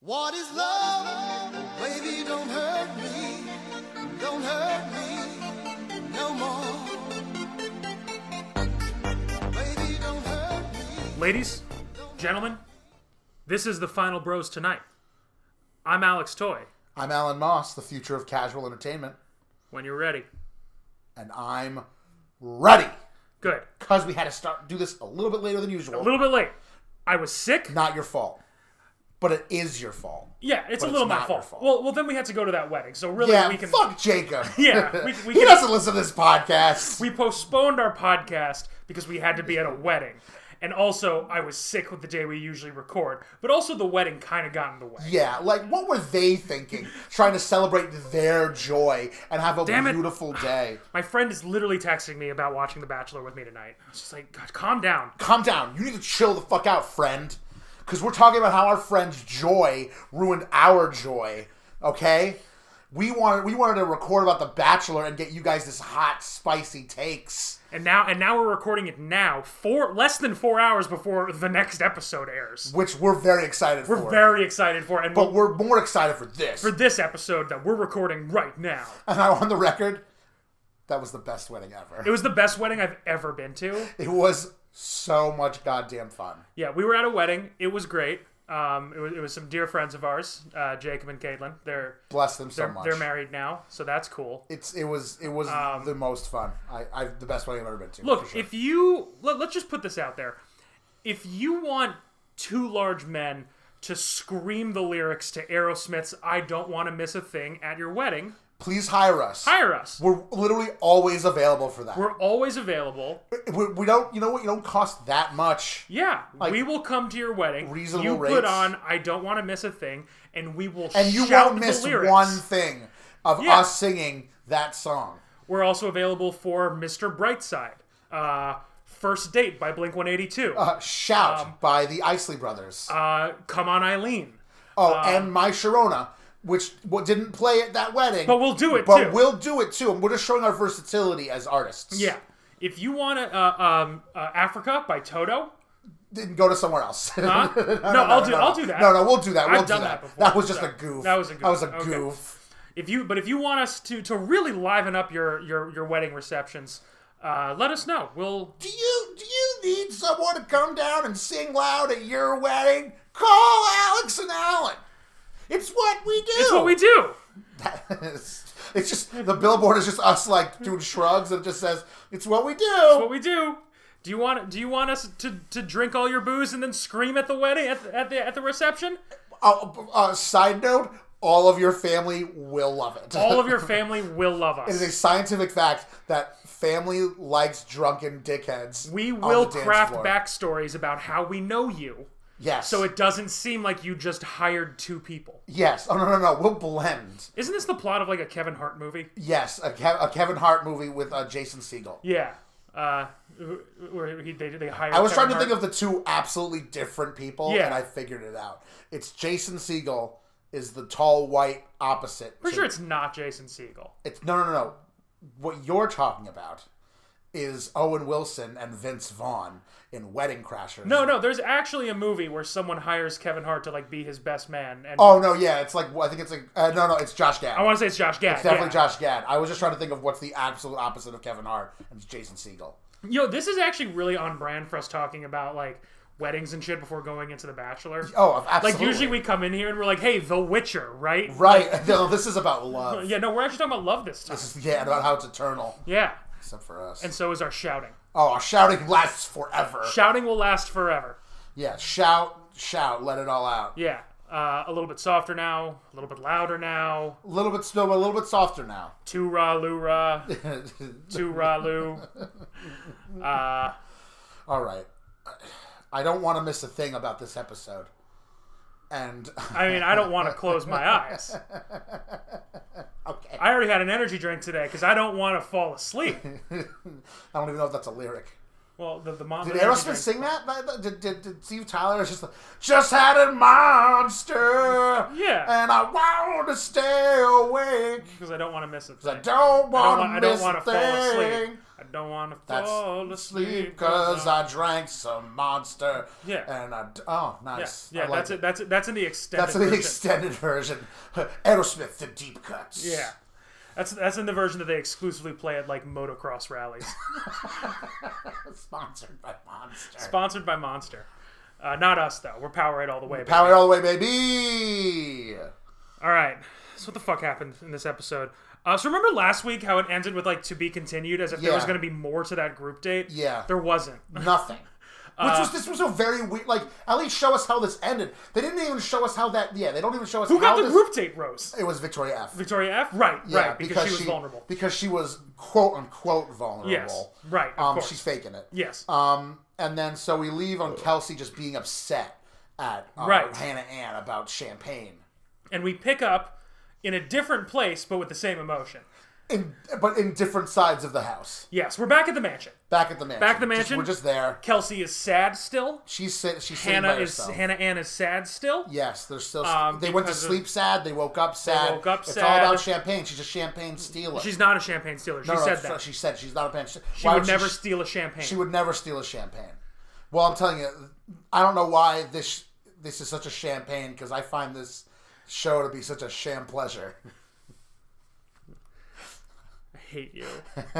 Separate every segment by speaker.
Speaker 1: What is love? Baby, don't hurt me. Don't hurt me no more. Baby, don't hurt me.
Speaker 2: Ladies, gentlemen, this is the Final Bros Tonight. I'm Alex Toy.
Speaker 3: I'm Alan Moss, the future of casual entertainment.
Speaker 2: When you're ready.
Speaker 3: And I'm ready.
Speaker 2: Good.
Speaker 3: Because we had to do this a little bit later than usual.
Speaker 2: A little bit late. I was sick.
Speaker 3: Not your fault. But it is your fault.
Speaker 2: Yeah, it's
Speaker 3: But
Speaker 2: a little
Speaker 3: it's
Speaker 2: my
Speaker 3: not your
Speaker 2: fault.
Speaker 3: fault.
Speaker 2: Well, then we had to go to that wedding. So really,
Speaker 3: Yeah,
Speaker 2: we can.
Speaker 3: fuck Jacob.
Speaker 2: Yeah, we
Speaker 3: he
Speaker 2: can-
Speaker 3: doesn't listen to this podcast.
Speaker 2: We postponed our podcast because we had to be at a wedding. And also, I was sick with the day we usually record. But also, the wedding kind of got in the way.
Speaker 3: Yeah, like, what were they thinking? Trying to celebrate their joy and have a
Speaker 2: Damn it.
Speaker 3: beautiful day.
Speaker 2: My friend is literally texting me about watching The Bachelor with me tonight. I was just like, God, calm down.
Speaker 3: Calm down. You need to chill the fuck out, friend. Because we're talking about how our friend's joy ruined our joy. Okay? We wanted to record about The Bachelor and get you guys this hot, spicy takes.
Speaker 2: And now we're recording it now, less than 4 hours before the next episode airs.
Speaker 3: Which we're very excited for.
Speaker 2: We're very excited for, and
Speaker 3: But we're more excited for this.
Speaker 2: for this episode that we're recording right now.
Speaker 3: And I on the record, that was the best wedding ever.
Speaker 2: It was the best wedding I've ever been to.
Speaker 3: It was so much goddamn fun.
Speaker 2: Yeah, we were at a wedding. It was great. It was some dear friends of ours, Jacob and Caitlin.
Speaker 3: Bless them so much.
Speaker 2: They're married now, so that's cool.
Speaker 3: It was the most fun. The best wedding I've ever been to.
Speaker 2: Look,
Speaker 3: for sure.
Speaker 2: if you let's just put this out there. If you want two large men to scream the lyrics to Aerosmith's "I Don't Want to Miss a Thing" at your wedding,
Speaker 3: please hire us.
Speaker 2: hire us.
Speaker 3: We're literally always available for that.
Speaker 2: We're always available.
Speaker 3: We don't, you know what? You don't cost that much.
Speaker 2: Yeah,
Speaker 3: Like,
Speaker 2: we will come to your wedding.
Speaker 3: reasonable
Speaker 2: you
Speaker 3: rates.
Speaker 2: put on "I Don't Want to Miss a Thing," and we will
Speaker 3: And you
Speaker 2: shout
Speaker 3: won't miss
Speaker 2: the lyrics.
Speaker 3: one thing of
Speaker 2: Yeah.
Speaker 3: us singing that song.
Speaker 2: We're also available for Mr. Brightside, "First Date" by Blink-182,
Speaker 3: Shout by the Isley Brothers.
Speaker 2: "Come On Eileen."
Speaker 3: And My Sharona, which didn't play at that wedding.
Speaker 2: But we'll do it
Speaker 3: But
Speaker 2: too.
Speaker 3: we'll do it too. And we're just showing our versatility as artists.
Speaker 2: Yeah. If you want "Africa" by Toto.
Speaker 3: Didn't go to somewhere else.
Speaker 2: Huh? I'll do that.
Speaker 3: No, we'll do that. We'll
Speaker 2: I've
Speaker 3: do
Speaker 2: done
Speaker 3: that.
Speaker 2: that before.
Speaker 3: That was just
Speaker 2: So,
Speaker 3: a goof.
Speaker 2: that was a goof.
Speaker 3: That was a
Speaker 2: Okay.
Speaker 3: goof.
Speaker 2: If you want us to really liven up your wedding receptions, let us know. We'll
Speaker 3: Do you need someone to come down and sing loud at your wedding? Call Alex and Alan. It's what we do.
Speaker 2: It's what we do.
Speaker 3: It's just the billboard is just us like doing shrugs and it just says it's what we do.
Speaker 2: It's what we do. Do you want us to drink all your booze and then scream at the wedding at the reception?
Speaker 3: Side note: all of your family will love it.
Speaker 2: All of your family will love
Speaker 3: It is a
Speaker 2: us.
Speaker 3: scientific fact that family likes drunken dickheads.
Speaker 2: We
Speaker 3: on
Speaker 2: will
Speaker 3: the dance
Speaker 2: craft
Speaker 3: floor.
Speaker 2: backstories about how we know you,
Speaker 3: Yes.
Speaker 2: so it doesn't seem like you just hired two people.
Speaker 3: Yes. Oh no. We'll blend.
Speaker 2: Isn't this the plot of like a Kevin Hart movie?
Speaker 3: Yes, a Kevin Hart movie with Jason Segel.
Speaker 2: Yeah. Where they hired.
Speaker 3: I was
Speaker 2: Kevin
Speaker 3: trying to think
Speaker 2: Hart.
Speaker 3: of the two absolutely different people,
Speaker 2: Yeah.
Speaker 3: and I figured it out. It's Jason Segel is the tall white opposite.
Speaker 2: Pretty sure it's not Jason Segel.
Speaker 3: It's no. What you're talking about is Owen Wilson and Vince Vaughn in Wedding Crashers.
Speaker 2: No. There's actually a movie where someone hires Kevin Hart to like be his best man. And
Speaker 3: Oh no, yeah, it's like I think it's like no, it's Josh Gad.
Speaker 2: I want to say it's Josh Gad.
Speaker 3: It's definitely
Speaker 2: yeah.
Speaker 3: Josh Gad. I was just trying to think of what's the absolute opposite of Kevin Hart, and it's Jason Segel.
Speaker 2: Yo, this is actually really on brand for us talking about like weddings and shit before going into The Bachelor.
Speaker 3: Oh, absolutely.
Speaker 2: Like usually we come in here and we're like, "Hey, The Witcher," right?
Speaker 3: Right. No, this is about love.
Speaker 2: Yeah, no, we're actually talking about love this time.
Speaker 3: Yeah, about how it's eternal,
Speaker 2: Yeah,
Speaker 3: except for us.
Speaker 2: and so is our shouting.
Speaker 3: Oh, our shouting lasts forever.
Speaker 2: Shouting will last forever.
Speaker 3: Yeah, shout, let it all out.
Speaker 2: Yeah, a little bit softer now, a little bit louder now.
Speaker 3: A little bit softer now.
Speaker 2: Too ra loo ra, too ra loo.
Speaker 3: All right. I don't want to miss a thing about this episode. And
Speaker 2: I mean, I don't want to close my eyes.
Speaker 3: okay.
Speaker 2: I already had an energy drink today because I don't want to fall asleep.
Speaker 3: I don't even know if that's a lyric.
Speaker 2: Well, the mom.
Speaker 3: Did Aerosmith sing that? Did Steve Tyler just had a monster?
Speaker 2: Yeah.
Speaker 3: And I want to stay awake
Speaker 2: Because I don't want to miss it.
Speaker 3: because I don't want to miss
Speaker 2: want
Speaker 3: a
Speaker 2: to fall asleep.
Speaker 3: thing.
Speaker 2: I don't want to
Speaker 3: That's
Speaker 2: fall asleep
Speaker 3: Sleep because I drank some Monster.
Speaker 2: Yeah.
Speaker 3: And oh, nice.
Speaker 2: Yeah,
Speaker 3: I like
Speaker 2: that's it. That's in the extended
Speaker 3: That's in the
Speaker 2: version.
Speaker 3: extended version. Aerosmith, the deep cuts.
Speaker 2: Yeah. That's in the version that they exclusively play at like motocross rallies.
Speaker 3: Sponsored by Monster.
Speaker 2: Sponsored by Monster. Not us though. We're Powerade all the way. Baby.
Speaker 3: Power all the way, baby.
Speaker 2: All right. So what the fuck happened in this episode? So remember last week how it ended with like to be continued, as if there was
Speaker 3: Yeah.
Speaker 2: going to be more to that group date?
Speaker 3: Yeah.
Speaker 2: There wasn't.
Speaker 3: Nothing. This was a very weird. Like, at least show us how this ended. They didn't even show us how that. Yeah, they don't even show us
Speaker 2: Who
Speaker 3: how
Speaker 2: got the
Speaker 3: this.
Speaker 2: group date, Rose?
Speaker 3: It was Victoria F.
Speaker 2: Victoria F? Right,
Speaker 3: Yeah,
Speaker 2: right. Because she was vulnerable.
Speaker 3: Because she was quote unquote vulnerable.
Speaker 2: Yes, right. Of course.
Speaker 3: She's faking it.
Speaker 2: Yes.
Speaker 3: And then so we leave on Kelsey just being upset at
Speaker 2: Right.
Speaker 3: Hannah Ann about champagne.
Speaker 2: And we pick up in a different place, but with the same emotion.
Speaker 3: But in different sides of the house.
Speaker 2: Yes, we're back at the mansion.
Speaker 3: Back at the mansion.
Speaker 2: Back at the mansion.
Speaker 3: We're just there.
Speaker 2: Kelsey is sad still.
Speaker 3: She's sitting by herself.
Speaker 2: Hannah Ann is sad still.
Speaker 3: Yes, they're still. They went to
Speaker 2: because of-
Speaker 3: sleep sad. They woke up sad.
Speaker 2: woke up
Speaker 3: it's
Speaker 2: sad.
Speaker 3: all about champagne. She's a champagne stealer.
Speaker 2: She's not a champagne stealer. She said that.
Speaker 3: She said she's not a champagne.
Speaker 2: She would never steal a champagne.
Speaker 3: She would never steal a champagne. Well, I'm telling you, I don't know why this is such a champagne, because I find this show to be such a sham pleasure.
Speaker 2: I hate you.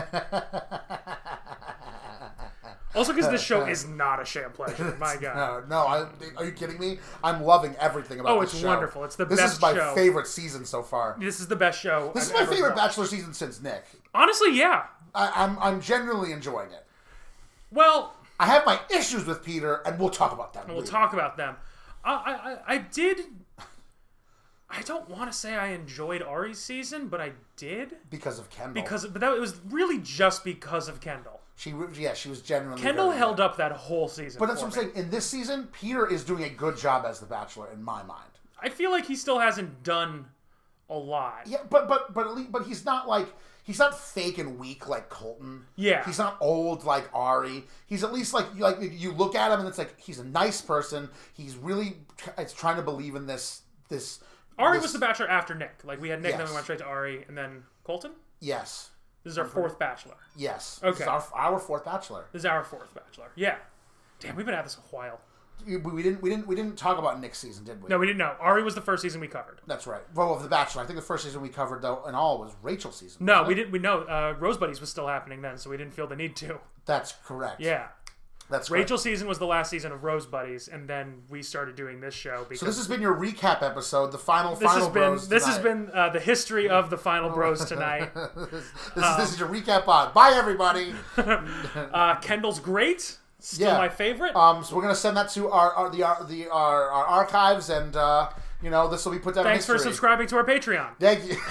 Speaker 2: Also, because this show is not a sham pleasure. My God.
Speaker 3: No, are you kidding me? I'm loving everything about this show.
Speaker 2: It's wonderful. It's the
Speaker 3: this
Speaker 2: best
Speaker 3: is my
Speaker 2: show.
Speaker 3: favorite season so far.
Speaker 2: This is the best show.
Speaker 3: This is
Speaker 2: I've
Speaker 3: my
Speaker 2: ever
Speaker 3: favorite
Speaker 2: watched.
Speaker 3: Bachelor season since Nick.
Speaker 2: Honestly, yeah.
Speaker 3: I'm genuinely enjoying it.
Speaker 2: Well,
Speaker 3: I have my issues with Peter, and we'll talk about them.
Speaker 2: we'll talk about them. I did. I don't want to say I enjoyed Ari's season, but I did
Speaker 3: Because of Kendall.
Speaker 2: but it was really just because of Kendall.
Speaker 3: She was genuinely
Speaker 2: Kendall
Speaker 3: very
Speaker 2: held
Speaker 3: good.
Speaker 2: up that whole season.
Speaker 3: But that's
Speaker 2: for
Speaker 3: what I'm
Speaker 2: me.
Speaker 3: saying. In this season, Peter is doing a good job as the Bachelor in my mind.
Speaker 2: I feel like he still hasn't done a lot.
Speaker 3: Yeah, but he's not like he's not fake and weak like Colton.
Speaker 2: Yeah.
Speaker 3: He's not old like Ari. He's at least like you look at him and it's like he's a nice person. He's really trying to believe in this.
Speaker 2: Ari was the Bachelor after Nick. Like we had Nick, then we
Speaker 3: Yes.
Speaker 2: went straight to Ari, and then Colton.
Speaker 3: Yes.
Speaker 2: This is our fourth Bachelor.
Speaker 3: Yes.
Speaker 2: Okay.
Speaker 3: This is our fourth Bachelor.
Speaker 2: This is our fourth Bachelor. Yeah. Damn, we've been at this a while.
Speaker 3: We didn't talk about Nick's season, did we?
Speaker 2: No, we didn't know. Ari was the first season we covered.
Speaker 3: That's right. Well, of the Bachelor, I think the first season we covered though in all was Rachel's season.
Speaker 2: No,
Speaker 3: wasn't
Speaker 2: we
Speaker 3: it?
Speaker 2: didn't. We know Rose Buddies was still happening then, so we didn't feel the need to.
Speaker 3: That's correct.
Speaker 2: Yeah.
Speaker 3: That's correct.
Speaker 2: Rachel's season was the last season of Rose Buddies, and then we started doing this show because
Speaker 3: So this has been your recap episode, the final
Speaker 2: this has
Speaker 3: bros
Speaker 2: been the history of the final bros tonight.
Speaker 3: this is your recap pod. Bye everybody.
Speaker 2: Kendall's great, still
Speaker 3: Yeah.
Speaker 2: my favorite.
Speaker 3: So we're gonna send that to our archives, and this will be put down.
Speaker 2: Thanks
Speaker 3: in
Speaker 2: for
Speaker 3: history.
Speaker 2: subscribing to our Patreon.
Speaker 3: Thank you.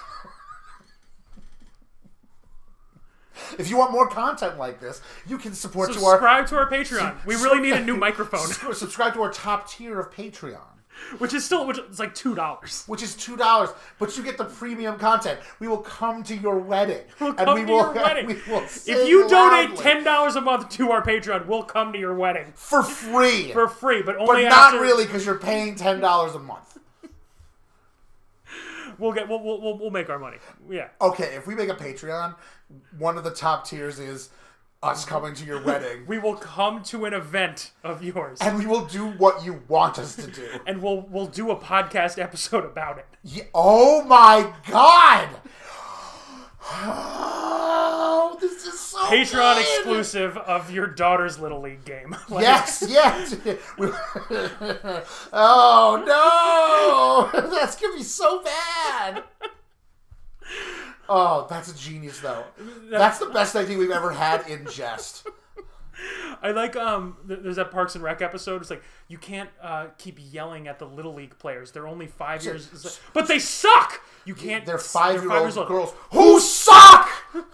Speaker 3: If you want more content like this, you can support
Speaker 2: Subscribe to our Patreon. We really need a new microphone,
Speaker 3: subscribe to our top tier of Patreon,
Speaker 2: which is like $2.
Speaker 3: which is $2, but you get the premium content. We will come to your wedding.
Speaker 2: We'll come to your wedding.
Speaker 3: We will
Speaker 2: If
Speaker 3: sing
Speaker 2: you donate
Speaker 3: loudly
Speaker 2: $10 a month to our Patreon, we'll come to your wedding
Speaker 3: for free,
Speaker 2: for free, but
Speaker 3: but
Speaker 2: only
Speaker 3: not
Speaker 2: after
Speaker 3: really because you're paying $10 a month.
Speaker 2: we'll make our money. Yeah.
Speaker 3: Okay, if we make a Patreon, one of the top tiers is us coming to your wedding.
Speaker 2: We will come to an event of yours,
Speaker 3: And we will do what you want us to do.
Speaker 2: and we'll do a podcast episode about it.
Speaker 3: Yeah, oh my god! Oh, this is so
Speaker 2: Patreon
Speaker 3: good.
Speaker 2: exclusive of your daughter's Little League game. Like,
Speaker 3: Yes, yes. Oh no! That's gonna be so bad. Oh, that's a genius though. That's the best idea we've ever had in jest.
Speaker 2: I like there's that Parks and Rec episode. It's like you can't keep yelling at the Little League players. They're only 5 years, but they suck. You can't.
Speaker 3: They're
Speaker 2: they're 5 years old.
Speaker 3: girls who suck.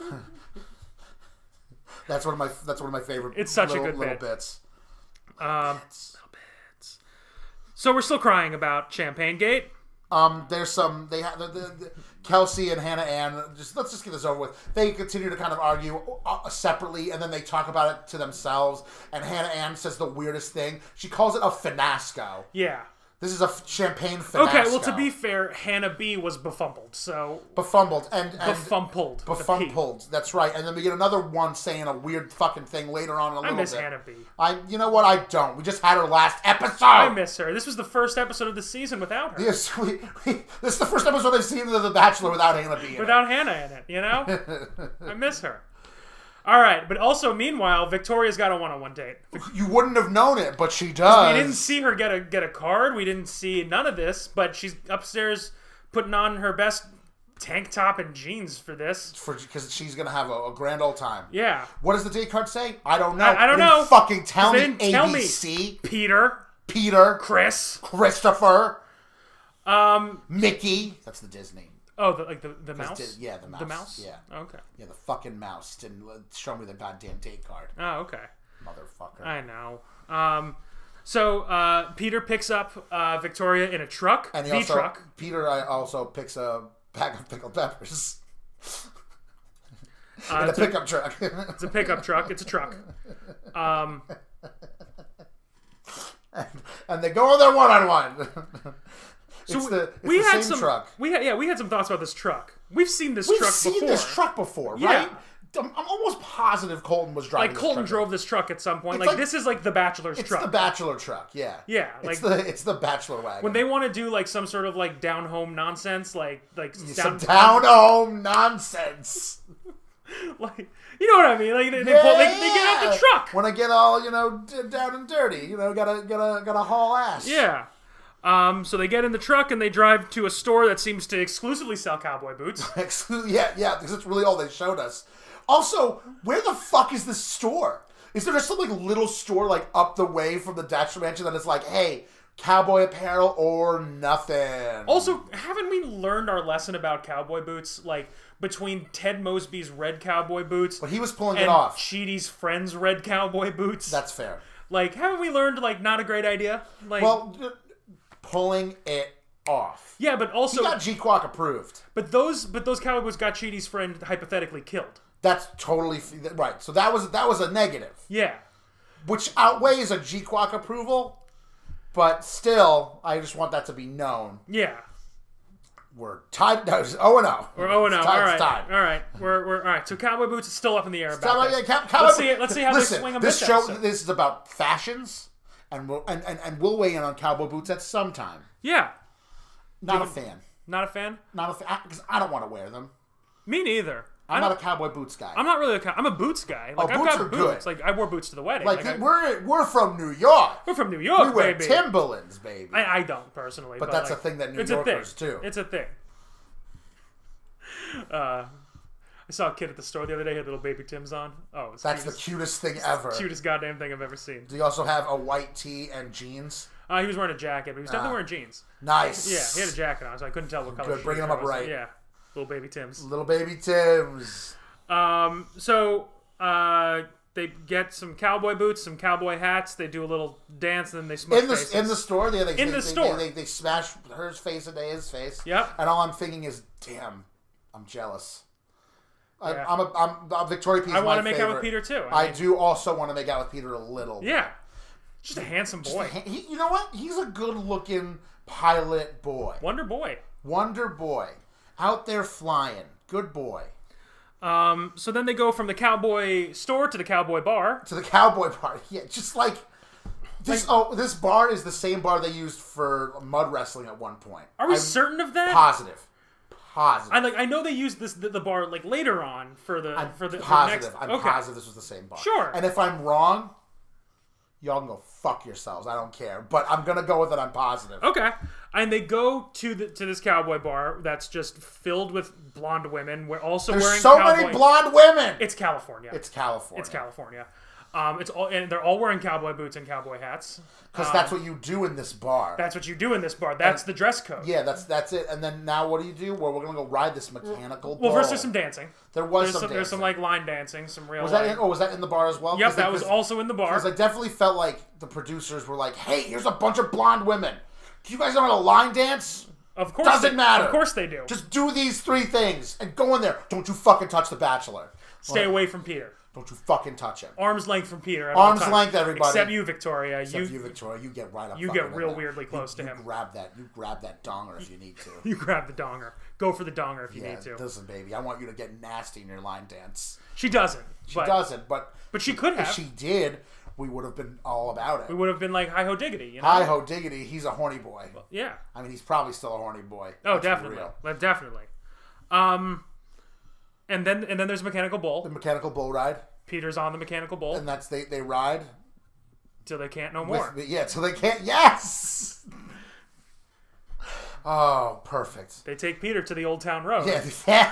Speaker 3: That's one of my favorite.
Speaker 2: It's such a
Speaker 3: little,
Speaker 2: good
Speaker 3: little
Speaker 2: bit.
Speaker 3: bits.
Speaker 2: Little bits. So we're still crying about Champagne Gate.
Speaker 3: There's some. They have the Kelsey and Hannah Ann. Let's just get this over with. They continue to kind of argue separately, and then they talk about it to themselves. And Hannah Ann says the weirdest thing. She calls it a finasco.
Speaker 2: Yeah.
Speaker 3: This is a champagne fiasco.
Speaker 2: Okay, well, to be fair, Hannah B was befumbled, so...
Speaker 3: Befumbled. And
Speaker 2: Befumpled.
Speaker 3: Befumpled. That's right. And then we get another one saying a weird fucking thing later on in a little bit.
Speaker 2: I miss Hannah B.
Speaker 3: You know what? I don't. We just had her last episode.
Speaker 2: I miss her. This was the first episode of the season without her.
Speaker 3: Yes, this is the first episode I've seen of The Bachelor without Hannah B in it.
Speaker 2: Without Hannah in it, you know? I miss her. All right, but also, meanwhile, Victoria's got a one-on-one date.
Speaker 3: You wouldn't have known it, but she does.
Speaker 2: We didn't see her get a card. We didn't see none of this, but she's upstairs putting on her best tank top and jeans for this.
Speaker 3: Because she's going to have a grand old time.
Speaker 2: Yeah.
Speaker 3: What does the date card say? I don't know.
Speaker 2: I don't
Speaker 3: They didn't
Speaker 2: know.
Speaker 3: fucking tell
Speaker 2: They
Speaker 3: me.
Speaker 2: didn't tell me.
Speaker 3: ABC.
Speaker 2: Peter.
Speaker 3: Chris.
Speaker 2: Chris.
Speaker 3: Christopher. Mickey. That's the Disney.
Speaker 2: Oh, the mouse?
Speaker 3: Yeah, the mouse.
Speaker 2: The mouse?
Speaker 3: Yeah.
Speaker 2: Okay.
Speaker 3: Yeah, the fucking mouse didn't show me the goddamn date card.
Speaker 2: Oh, okay.
Speaker 3: Motherfucker.
Speaker 2: I know. So Peter picks up Victoria in a truck.
Speaker 3: And Peter also picks a bag of pickled peppers. In a pickup truck.
Speaker 2: It's a pickup truck. It's a truck.
Speaker 3: And they go on their one-on-one.
Speaker 2: So
Speaker 3: it's the same truck.
Speaker 2: We had some thoughts about this truck. We've seen this
Speaker 3: We've
Speaker 2: truck
Speaker 3: seen
Speaker 2: before.
Speaker 3: this truck before,
Speaker 2: Yeah.
Speaker 3: right? I'm almost positive Colton was driving.
Speaker 2: Like Colton
Speaker 3: this truck.
Speaker 2: drove this truck at some point.
Speaker 3: It's
Speaker 2: Like this is like the Bachelor's
Speaker 3: It's
Speaker 2: truck.
Speaker 3: the Bachelor truck, yeah.
Speaker 2: Yeah,
Speaker 3: It's the Bachelor wagon.
Speaker 2: when they want to do like some sort of like down home nonsense, like
Speaker 3: some down home nonsense.
Speaker 2: like you know what I mean? Like they get out the truck.
Speaker 3: When I get all down and dirty, gotta haul ass.
Speaker 2: Yeah. So they get in the truck and they drive to a store that seems to exclusively sell cowboy boots.
Speaker 3: yeah, because that's really all they showed us. Also, where the fuck is this store? Is there just some like little store like up the way from the Dachshund Mansion that is like, hey, cowboy apparel or nothing?
Speaker 2: Also, haven't we learned our lesson about cowboy boots? Like between Ted Mosby's red cowboy boots,
Speaker 3: But he was pulling
Speaker 2: and
Speaker 3: it off.
Speaker 2: Cheaty's friend's red cowboy boots.
Speaker 3: That's fair.
Speaker 2: Like, haven't we learned like not a great idea? Like,
Speaker 3: Well, pulling it off.
Speaker 2: yeah, but also,
Speaker 3: He got G-Quack approved.
Speaker 2: but those cowboy boots got Cheaty's friend hypothetically killed.
Speaker 3: That's totally right. So that was a negative,
Speaker 2: Yeah.
Speaker 3: which outweighs a G-Quack approval. But still, I just want that to be known.
Speaker 2: Yeah.
Speaker 3: We're tied. No, it's 0-0.
Speaker 2: We're 0-0.
Speaker 3: It's
Speaker 2: All right.
Speaker 3: tied.
Speaker 2: All right. We're all right. So cowboy boots is still up in the air about
Speaker 3: Cowboy-
Speaker 2: this.
Speaker 3: yeah, cow-
Speaker 2: Let's see it. Let's see how
Speaker 3: Listen,
Speaker 2: they swing them
Speaker 3: this
Speaker 2: this
Speaker 3: show.
Speaker 2: episode.
Speaker 3: This is about fashions, and we'll weigh in on cowboy boots at some time.
Speaker 2: Yeah.
Speaker 3: Not a fan.
Speaker 2: Not a fan.
Speaker 3: Not a fan because I don't want to wear them.
Speaker 2: Me neither.
Speaker 3: I'm not a cowboy boots guy.
Speaker 2: I'm not really I'm a boots guy. Like I've
Speaker 3: boots
Speaker 2: got
Speaker 3: are
Speaker 2: boots.
Speaker 3: good.
Speaker 2: Like I wore boots to the wedding.
Speaker 3: like
Speaker 2: I-
Speaker 3: we're from New York.
Speaker 2: we're from New York,
Speaker 3: We wear
Speaker 2: baby.
Speaker 3: Timberlands, baby.
Speaker 2: I don't personally, but
Speaker 3: that's
Speaker 2: like,
Speaker 3: a thing that New
Speaker 2: it's
Speaker 3: Yorkers
Speaker 2: a thing.
Speaker 3: do.
Speaker 2: It's a thing. I saw a kid at the store the other day had little baby Tims on. Oh, it's
Speaker 3: That's the cutest thing ever.
Speaker 2: cutest goddamn thing I've ever seen.
Speaker 3: Do you also have a white tee and jeans?
Speaker 2: He was wearing a jacket, but he was definitely wearing jeans.
Speaker 3: Nice.
Speaker 2: Yeah, he had a jacket on, so I couldn't tell what color.
Speaker 3: Good, bringing them up right.
Speaker 2: Yeah, little baby Tims.
Speaker 3: Little baby Tims.
Speaker 2: So they get some cowboy boots, some cowboy hats. They do a little dance, and then they smush faces.
Speaker 3: In the store, they smash her face into his face.
Speaker 2: Yep.
Speaker 3: And all I'm thinking is, damn, I'm jealous.
Speaker 2: Yeah.
Speaker 3: I'm Victoria P.
Speaker 2: I want to make out with Peter too.
Speaker 3: I do also want to make out with Peter a little.
Speaker 2: Yeah, just a handsome boy.
Speaker 3: You know what? He's a good-looking pilot boy.
Speaker 2: Wonder Boy.
Speaker 3: Wonder boy. Out there flying. Good boy.
Speaker 2: So then they go from the cowboy store to the cowboy bar.
Speaker 3: To the cowboy bar. Yeah, just like this. This bar is the same bar they used for mud wrestling at one point.
Speaker 2: Are we certain of that?
Speaker 3: Positive.
Speaker 2: I know they used the bar like later on for the
Speaker 3: Positive.
Speaker 2: next.
Speaker 3: I'm
Speaker 2: Okay.
Speaker 3: positive this was the same bar.
Speaker 2: Sure.
Speaker 3: And if I'm wrong, y'all can go fuck yourselves. I don't care. But I'm gonna go with it. I'm positive.
Speaker 2: Okay. And they go to this cowboy bar that's just filled with blonde women. We're also
Speaker 3: There's
Speaker 2: wearing
Speaker 3: so
Speaker 2: cowboy...
Speaker 3: many blonde women.
Speaker 2: It's California.
Speaker 3: It's California.
Speaker 2: It's California. And they're all wearing cowboy boots and cowboy hats.
Speaker 3: Because that's what you do in this bar.
Speaker 2: That's what you do in this bar. That's the dress code.
Speaker 3: Yeah, that's it. And then now what do you do? Well, we're gonna go ride this mechanical
Speaker 2: Well,
Speaker 3: bull.
Speaker 2: first there's some dancing.
Speaker 3: There's
Speaker 2: There's some like line dancing, some real.
Speaker 3: Was that in the bar as well?
Speaker 2: Yep, that was also in the bar.
Speaker 3: Because I definitely felt like the producers were like, "Hey, here's a bunch of blonde women. Do you guys know how to line dance?
Speaker 2: Of course,
Speaker 3: Doesn't matter.
Speaker 2: Of course they do.
Speaker 3: Just do these 3 things and go in there. Don't you fucking touch the Bachelor.
Speaker 2: Stay away from Peter.
Speaker 3: Don't you fucking touch him.
Speaker 2: Arm's length from Peter. At all
Speaker 3: Arm's
Speaker 2: times.
Speaker 3: length, everybody.
Speaker 2: Except you, Victoria.
Speaker 3: Except you, Victoria. You get right up.
Speaker 2: You get real weirdly close to him.
Speaker 3: You grab that donger if you need to.
Speaker 2: You grab the donger. Go for the donger if you need to.
Speaker 3: Listen, baby, I want you to get nasty in your line dance.
Speaker 2: She doesn't.
Speaker 3: She doesn't, but
Speaker 2: she could have.
Speaker 3: If she did, we would have been all about it.
Speaker 2: We would have been like, hi-ho diggity, you know?
Speaker 3: Hi-ho diggity, he's a horny boy.
Speaker 2: Well, yeah.
Speaker 3: I mean, he's probably still a horny boy.
Speaker 2: Oh, definitely. Definitely. And then there's Mechanical Bull.
Speaker 3: The Mechanical Bull ride.
Speaker 2: Peter's on the Mechanical Bull.
Speaker 3: And that's they ride.
Speaker 2: Till they can't no more.
Speaker 3: Till they can't. Yes! Oh, perfect.
Speaker 2: They take Peter to the Old Town Road.
Speaker 3: Yeah.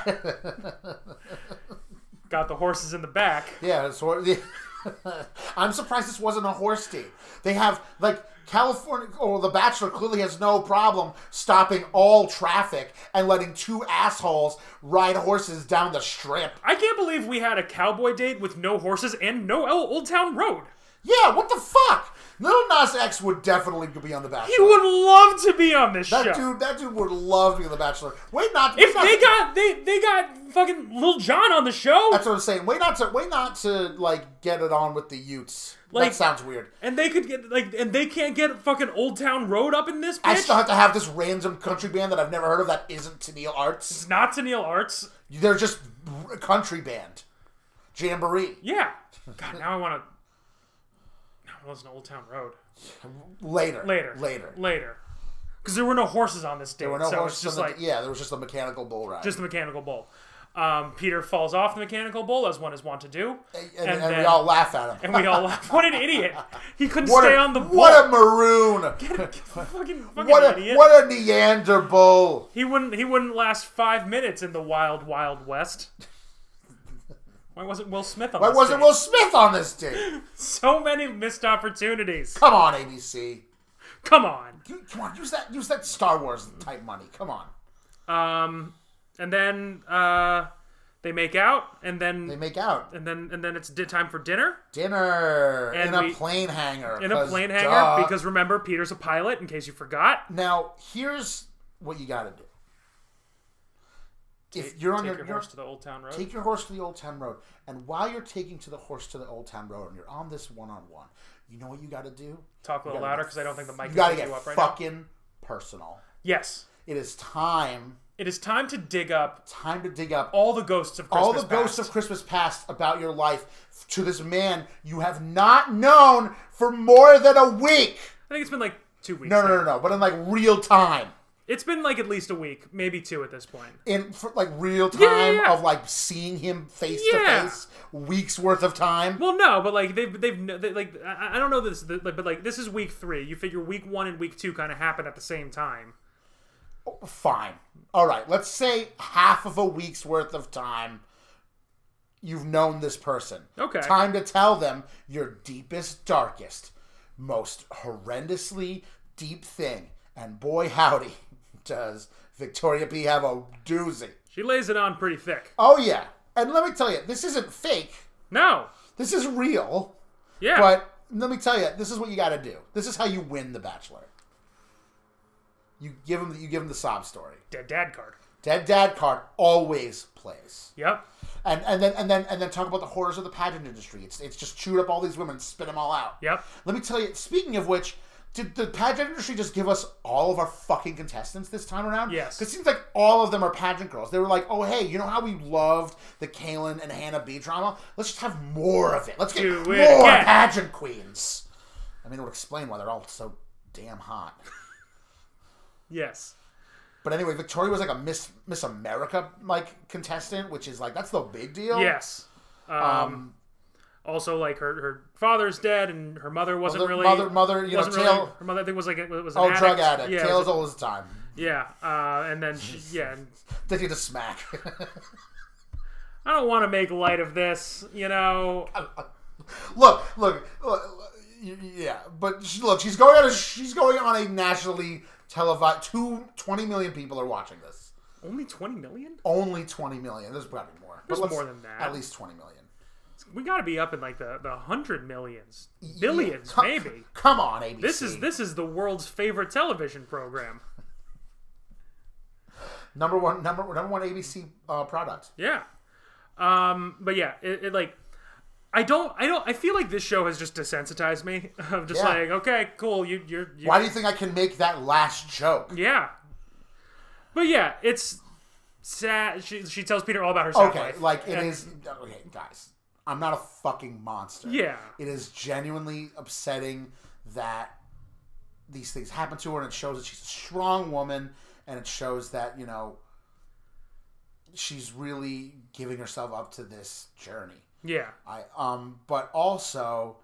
Speaker 2: Got the horses in the back.
Speaker 3: Yeah, I'm surprised this wasn't a horse date. They have, like, California, or The Bachelor clearly has no problem stopping all traffic and letting two assholes ride horses down the strip.
Speaker 2: I can't believe we had a cowboy date with no horses and no Old Town Road.
Speaker 3: Yeah, what the fuck? Little Nas X would definitely be on The Bachelor.
Speaker 2: He would love to be on this show.
Speaker 3: That dude would love to be on The Bachelor. They
Speaker 2: got fucking Lil Jon on the show.
Speaker 3: That's what I'm saying. Wait not to like get it on with the Utes. Like, that sounds weird.
Speaker 2: And they could get and they can't get fucking Old Town Road up in this bitch?
Speaker 3: I still have to have this random country band that I've never heard of that isn't Tennille Arts.
Speaker 2: It's not Tennille Arts.
Speaker 3: They're just a country band. Jamboree.
Speaker 2: Yeah. God, now I want to listen to Old Town Road.
Speaker 3: Later.
Speaker 2: Because there were no horses on this date.
Speaker 3: There were no horses.
Speaker 2: Just
Speaker 3: there was just a mechanical bull ride.
Speaker 2: Just a mechanical bull. Peter falls off the mechanical bull, as one is wont to do.
Speaker 3: And then, we all laugh at him.
Speaker 2: And we all laugh. What an idiot. He couldn't stay on the bull.
Speaker 3: What a maroon.
Speaker 2: Fucking idiot.
Speaker 3: What a Neander bull.
Speaker 2: He wouldn't last 5 minutes in the wild, wild west. Why wasn't Will Smith on this date? So many missed opportunities.
Speaker 3: Come on, ABC.
Speaker 2: Come on.
Speaker 3: Come on, use that Star Wars type money. Come on.
Speaker 2: And then they make out, and then and then it's time for dinner.
Speaker 3: Dinner in a plane hangar.
Speaker 2: Because remember, Peter's a pilot. In case you forgot.
Speaker 3: Now here's what you got to do. If you're on your
Speaker 2: horse to the Old Town Road.
Speaker 3: Take your horse to the Old Town Road, and while you're taking the horse to the Old Town Road, and you're on this one-on-one, you know what you got to do?
Speaker 2: Talk a little louder because I don't think the mic
Speaker 3: is picking
Speaker 2: you up right
Speaker 3: now. Fucking personal.
Speaker 2: Yes.
Speaker 3: It is time.
Speaker 2: It is time to dig up.
Speaker 3: All the ghosts of Christmas past about your life to this man you have not known for more than a week.
Speaker 2: I think it's been like 2 weeks.
Speaker 3: No. But in like real time.
Speaker 2: It's been like at least a week, maybe 2 at this point.
Speaker 3: In like real time of like seeing him face to face, weeks worth of time.
Speaker 2: Well, no, but like they like I don't know this, but like this is week 3. You figure week 1 and week 2 kind of happen at the same time.
Speaker 3: Fine. All right. Let's say half of a week's worth of time. You've known this person.
Speaker 2: Okay.
Speaker 3: Time to tell them your deepest, darkest, most horrendously deep thing, and boy howdy. Does Victoria P have a doozy?
Speaker 2: She lays it on pretty thick.
Speaker 3: Oh yeah, and let me tell you, this isn't fake.
Speaker 2: No,
Speaker 3: this is real.
Speaker 2: Yeah,
Speaker 3: but let me tell you, this is what you got to do. This is how you win The Bachelor. You give him the sob story.
Speaker 2: Dead dad card.
Speaker 3: Dead dad card always plays.
Speaker 2: Yep.
Speaker 3: And then talk about the horrors of the pageant industry. It's just chewed up all these women, and spit them all out.
Speaker 2: Yep.
Speaker 3: Let me tell you. Speaking of which. Did the pageant industry just give us all of our fucking contestants this time around?
Speaker 2: Yes.
Speaker 3: Because it seems like all of them are pageant girls. They were like, oh, hey, you know how we loved the Kaylin and Hannah B drama? Let's just have more of it. Let's get more pageant queens. I mean, it would explain why they're all so damn hot.
Speaker 2: Yes.
Speaker 3: But anyway, Victoria was like a Miss America like contestant, which is like, that's the big deal.
Speaker 2: Yes. Also, like her father's dead, and her mother wasn't really
Speaker 3: mother. You know, Tail.
Speaker 2: Her mother, I think, was an addict.
Speaker 3: Drug addict.
Speaker 2: Yeah,
Speaker 3: Tail's all his time.
Speaker 2: Yeah, and then
Speaker 3: Then you just smack.
Speaker 2: I don't want to make light of this, you know.
Speaker 3: Look. Yeah, but she's going on a nationally televised. 20 million people are watching this.
Speaker 2: Only 20 million?
Speaker 3: Only 20 million. There's probably more.
Speaker 2: There's more than that.
Speaker 3: At least 20 million.
Speaker 2: We got to be up in like the 100 millions, billions, maybe.
Speaker 3: Come on, ABC.
Speaker 2: This is the world's favorite television program.
Speaker 3: Number one ABC product.
Speaker 2: Yeah, but yeah, it like I feel like this show has just desensitized me. I'm just
Speaker 3: Yeah.
Speaker 2: like, okay, cool. You
Speaker 3: Why do you think I can make that last joke?
Speaker 2: Yeah. But yeah, it's sad. She tells Peter all about her sad
Speaker 3: Okay,
Speaker 2: life.
Speaker 3: like it
Speaker 2: And-
Speaker 3: is. Okay, guys, I'm not a fucking monster.
Speaker 2: Yeah.
Speaker 3: It is genuinely upsetting that these things happen to her, and it shows that she's a strong woman, and it shows that, you know, she's really giving herself up to this journey.
Speaker 2: Yeah.
Speaker 3: But also,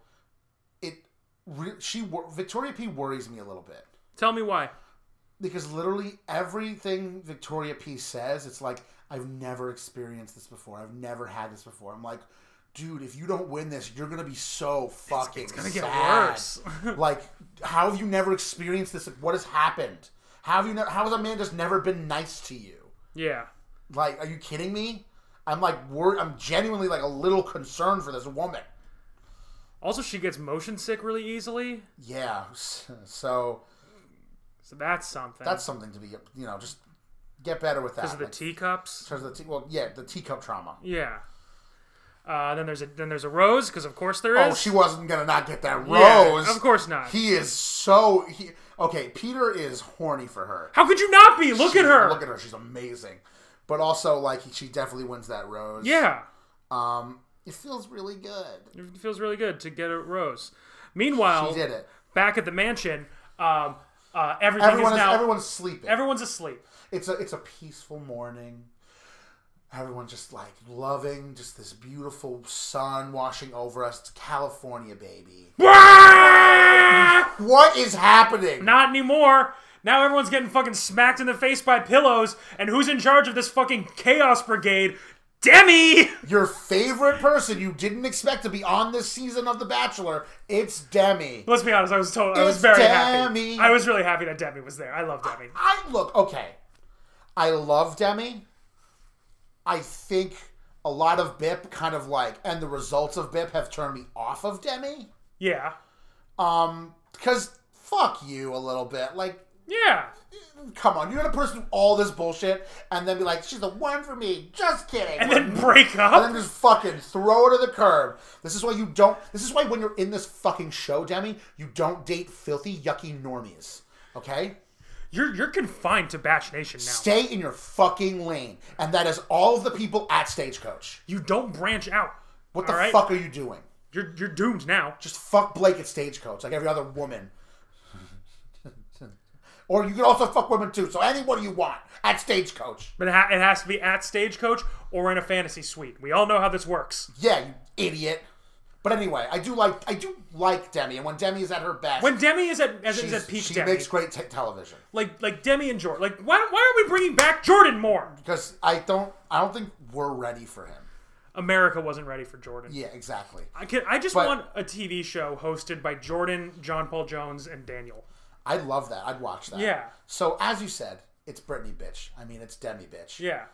Speaker 3: Victoria P worries me a little bit.
Speaker 2: Tell me why.
Speaker 3: Because literally everything Victoria P says, it's like, I've never experienced this before. I've never had this before. I'm like, dude, if you don't win this, you're going to be so fucking
Speaker 2: It's gonna get
Speaker 3: sad.
Speaker 2: worse.
Speaker 3: Like, how have you never experienced this? What has happened? How has a man just never been nice to you?
Speaker 2: Yeah.
Speaker 3: Like, are you kidding me? I'm genuinely like a little concerned for this woman.
Speaker 2: Also, she gets motion sick really easily,
Speaker 3: Yeah. So
Speaker 2: so that's something.
Speaker 3: that's something to be, you know, just get better with that.
Speaker 2: because of the teacups.
Speaker 3: Because of the teacup trauma.
Speaker 2: Yeah. Then there's a rose because of course there
Speaker 3: Oh,
Speaker 2: is.
Speaker 3: she wasn't gonna not get that
Speaker 2: Yeah,
Speaker 3: rose.
Speaker 2: of course not.
Speaker 3: Okay, Peter is horny for her.
Speaker 2: How could you not be? Look at her.
Speaker 3: Look at her. She's amazing. But also, like, she definitely wins that rose.
Speaker 2: Yeah.
Speaker 3: It feels really good.
Speaker 2: It feels really good to get a rose. Meanwhile,
Speaker 3: She did it.
Speaker 2: back at the mansion, everyone's
Speaker 3: sleeping.
Speaker 2: everyone's asleep.
Speaker 3: It's a peaceful morning. Everyone's just like loving just this beautiful sun washing over us. It's California, baby. What is happening?
Speaker 2: Not anymore. Now everyone's getting fucking smacked in the face by pillows, and who's in charge of this fucking chaos brigade? Demi!
Speaker 3: Your favorite person you didn't expect to be on this season of The Bachelor, it's Demi.
Speaker 2: Let's be honest, I was
Speaker 3: It's
Speaker 2: very
Speaker 3: Demi.
Speaker 2: happy. I was really happy that Demi was there. I love Demi.
Speaker 3: I love Demi. I think a lot of BIP kind of like, and the results of BIP have turned me off of Demi.
Speaker 2: Yeah.
Speaker 3: Because fuck you a little bit. Like,
Speaker 2: Yeah.
Speaker 3: come on, you're gonna pursue all this bullshit and then be like, she's the one for me. Just kidding.
Speaker 2: And then break up.
Speaker 3: And then just fucking throw her to the curb. This is why when you're in this fucking show, Demi, you don't date filthy, yucky normies. Okay?
Speaker 2: You're confined to Batch Nation now.
Speaker 3: Stay in your fucking lane. And that is all of the people at Stagecoach.
Speaker 2: You don't branch out.
Speaker 3: What the
Speaker 2: all right?
Speaker 3: fuck are you doing?
Speaker 2: You're doomed now.
Speaker 3: Just fuck Blake at Stagecoach, like every other woman. Or you can also fuck women too, so anyone you want at Stagecoach.
Speaker 2: But it has to be at Stagecoach or in a fantasy suite. We all know how this works.
Speaker 3: Yeah, you idiot. But anyway, I do like Demi, and when Demi is at her best,
Speaker 2: When Demi is at peak
Speaker 3: she
Speaker 2: Demi,
Speaker 3: makes great television.
Speaker 2: like Demi and Jordan. Like why are we bringing back Jordan more?
Speaker 3: Because I don't think we're ready for him.
Speaker 2: America wasn't ready for Jordan.
Speaker 3: Yeah, exactly.
Speaker 2: I just
Speaker 3: But-
Speaker 2: want a TV show hosted by Jordan, John Paul Jones, and Daniel.
Speaker 3: I'd love that. I'd watch that.
Speaker 2: Yeah.
Speaker 3: So as you said, it's Brittany bitch. I mean, it's Demi bitch.
Speaker 2: Yeah.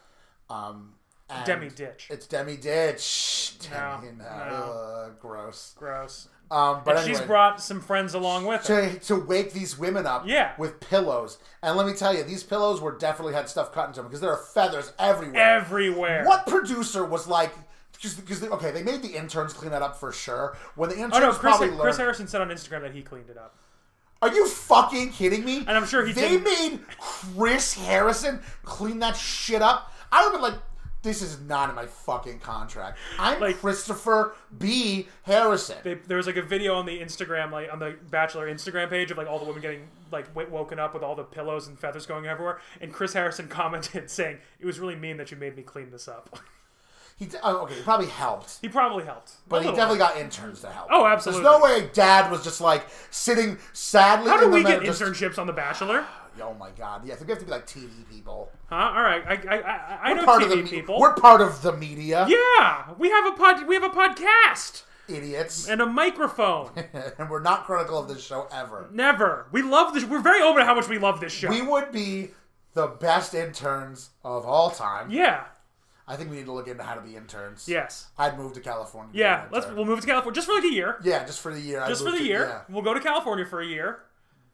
Speaker 3: And
Speaker 2: Demi ditch.
Speaker 3: It's Demi ditch.
Speaker 2: No,
Speaker 3: Demi,
Speaker 2: no.
Speaker 3: Gross.
Speaker 2: Gross.
Speaker 3: But
Speaker 2: And
Speaker 3: anyway,
Speaker 2: she's brought some friends along with her.
Speaker 3: to wake these women up
Speaker 2: Yeah.
Speaker 3: with pillows. And let me tell you, these pillows definitely had stuff cut into them because there are feathers everywhere.
Speaker 2: Everywhere.
Speaker 3: What producer was like, because they made the interns clean that up for sure. When the interns
Speaker 2: Oh no,
Speaker 3: probably
Speaker 2: Chris
Speaker 3: learned,
Speaker 2: Harrison said on Instagram that he cleaned it up.
Speaker 3: are you fucking kidding me?
Speaker 2: And I'm sure he
Speaker 3: They
Speaker 2: didn't-
Speaker 3: made Chris Harrison clean that shit up. I would have been like, this is not in my fucking contract. I'm
Speaker 2: Like-
Speaker 3: Christopher B. Harrison.
Speaker 2: There was like a video on the Instagram, like on the Bachelor Instagram page of like all the women getting like woken up with all the pillows and feathers going everywhere. And Chris Harrison commented saying, "It was really mean that you made me clean this up."
Speaker 3: He probably helped.
Speaker 2: He probably helped.
Speaker 3: But he
Speaker 2: A little
Speaker 3: definitely
Speaker 2: bit.
Speaker 3: got interns to help.
Speaker 2: Oh, absolutely.
Speaker 3: There's no way Dad was just like sitting sadly.
Speaker 2: How do
Speaker 3: in the
Speaker 2: we get
Speaker 3: middle, just-
Speaker 2: internships on The Bachelor?
Speaker 3: Oh my god! Yeah, I think we have to be like TV people.
Speaker 2: Huh? All right, I know
Speaker 3: Part of
Speaker 2: TV
Speaker 3: the
Speaker 2: people.
Speaker 3: We're part of the media.
Speaker 2: Yeah, we have a podcast
Speaker 3: Idiots.
Speaker 2: and a microphone.
Speaker 3: And we're not critical of this show ever.
Speaker 2: Never. We love this. We're very open to how much we love this show.
Speaker 3: We would be the best interns of all time.
Speaker 2: Yeah.
Speaker 3: I think we need to look into how to be interns.
Speaker 2: Yes.
Speaker 3: I'd move to California. to be
Speaker 2: Yeah.
Speaker 3: an
Speaker 2: We'll
Speaker 3: intern.
Speaker 2: move to California just for like a year.
Speaker 3: Yeah, just for the year.
Speaker 2: Just for the year. We'll go to California for a year.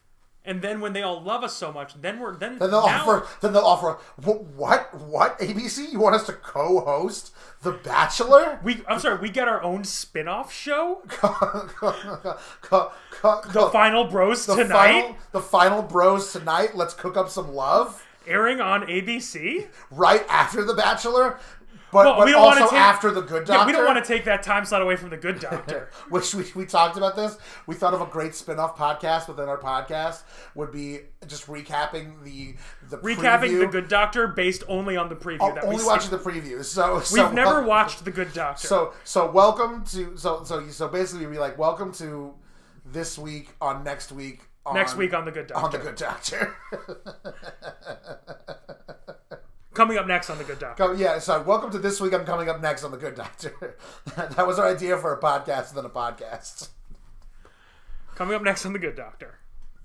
Speaker 2: And then when they all love us so much, then
Speaker 3: Then they'll offer. What? ABC? You want us to co-host The Bachelor?
Speaker 2: I'm sorry, we get our own spin-off show?
Speaker 3: The
Speaker 2: The Final Bros tonight?
Speaker 3: The final bros tonight. Let's cook up some love.
Speaker 2: Airing on ABC?
Speaker 3: Right after The Bachelor. But
Speaker 2: we don't
Speaker 3: also
Speaker 2: wanna take,
Speaker 3: after The Good Doctor.
Speaker 2: Yeah, we don't want to take that time slot away from The Good Doctor.
Speaker 3: Which we talked about this. We thought of a great spin-off podcast within our podcast would be just recapping the
Speaker 2: Recapping
Speaker 3: preview.
Speaker 2: The Good Doctor based only on the preview that we
Speaker 3: only
Speaker 2: see.
Speaker 3: watching the preview. So
Speaker 2: We've never watched The Good Doctor.
Speaker 3: So welcome to so basically we'd be like, welcome to this week on next week on
Speaker 2: Next week on The Good Doctor.
Speaker 3: On The Good Doctor.
Speaker 2: Coming up next on The Good Doctor.
Speaker 3: So welcome to this week. I'm coming up next on The Good Doctor. That was our idea for a podcast within a podcast.
Speaker 2: Coming up next on The Good Doctor.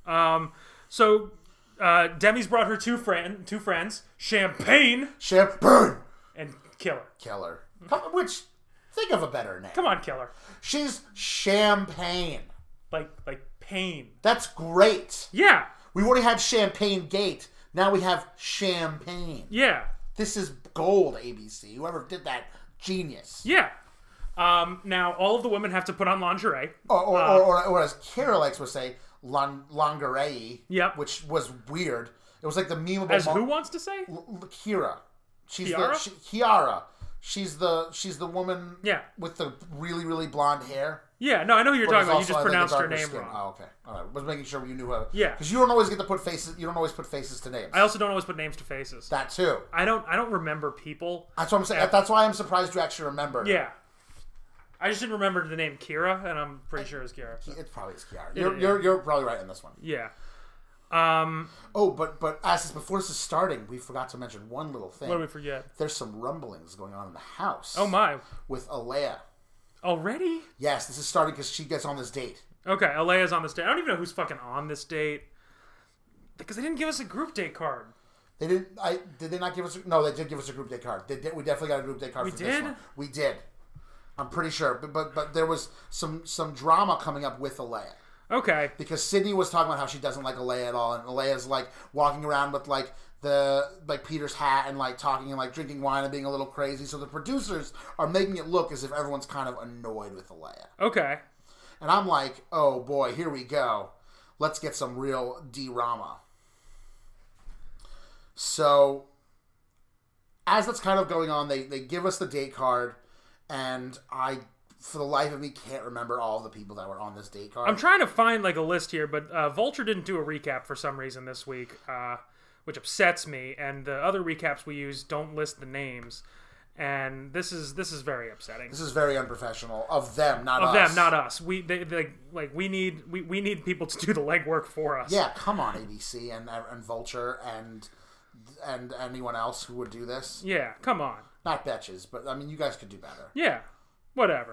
Speaker 2: Demi's brought her two friends, Champagne and Killer.
Speaker 3: Which, think of a better name.
Speaker 2: Come on, Killer.
Speaker 3: She's Champagne.
Speaker 2: Like pain.
Speaker 3: That's great.
Speaker 2: Yeah.
Speaker 3: We already had Champagne Gate. Now we have Champagne.
Speaker 2: Yeah.
Speaker 3: This is gold, ABC. Whoever did that, genius.
Speaker 2: Yeah. Now, all of the women have to put on lingerie.
Speaker 3: Or as Kira likes to say, lingerie.
Speaker 2: Yep.
Speaker 3: Which was weird. It was like the memeable...
Speaker 2: As who wants to say?
Speaker 3: Kira.
Speaker 2: Kiara?
Speaker 3: Kiara. She's the woman with the really, really blonde hair.
Speaker 2: Yeah, no, I know who you're talking about. You just pronounced her name
Speaker 3: skin.
Speaker 2: wrong.
Speaker 3: Oh, okay. All right. I was making sure you knew her.
Speaker 2: Yeah.
Speaker 3: Because you don't always get to put faces. You don't always put faces to names.
Speaker 2: I also don't always put names to faces.
Speaker 3: That too.
Speaker 2: I don't remember people.
Speaker 3: That's what I'm saying. That's why I'm surprised you actually remember.
Speaker 2: Yeah. I just didn't remember the name Kira, and I'm pretty sure it's Kira. So.
Speaker 3: It probably is Kiara. You're probably right in this one.
Speaker 2: Yeah.
Speaker 3: But as before this is starting, we forgot to mention one little thing.
Speaker 2: What did we forget?
Speaker 3: There's some rumblings going on in the house.
Speaker 2: Oh my!
Speaker 3: With Alea.
Speaker 2: Already?
Speaker 3: Yes, this is starting because she gets on this date.
Speaker 2: Okay, Alea's on this date. I don't even know who's fucking on this date because they didn't give us a group date card.
Speaker 3: They didn't. Did they not give us? No, they did give us a group date card. We definitely got a group date card. This one. We did. I'm pretty sure, but there was some drama coming up with Alea.
Speaker 2: Okay.
Speaker 3: Because Sydney was talking about how she doesn't like Alea at all, and Alea's like walking around with like Peter's hat and like talking and like drinking wine and being a little crazy. So the producers are making it look as if everyone's kind of annoyed with Alea.
Speaker 2: Okay.
Speaker 3: And I'm like, oh boy, here we go. Let's get some real D-rama. So as that's kind of going on, they give us the date card, and I, for the life of me, can't remember all the people that were on this date card.
Speaker 2: I'm trying to find like a list here, but Vulture didn't do a recap for some reason this week, which upsets me. And the other recaps we use don't list the names, and this is very upsetting.
Speaker 3: This is very unprofessional of them, not us.
Speaker 2: Of them, not us. We need people to do the legwork for us.
Speaker 3: Yeah, come on, ABC and Vulture and anyone else who would do this.
Speaker 2: Yeah, come on.
Speaker 3: Not betches, but I mean, you guys could do better.
Speaker 2: Yeah, whatever.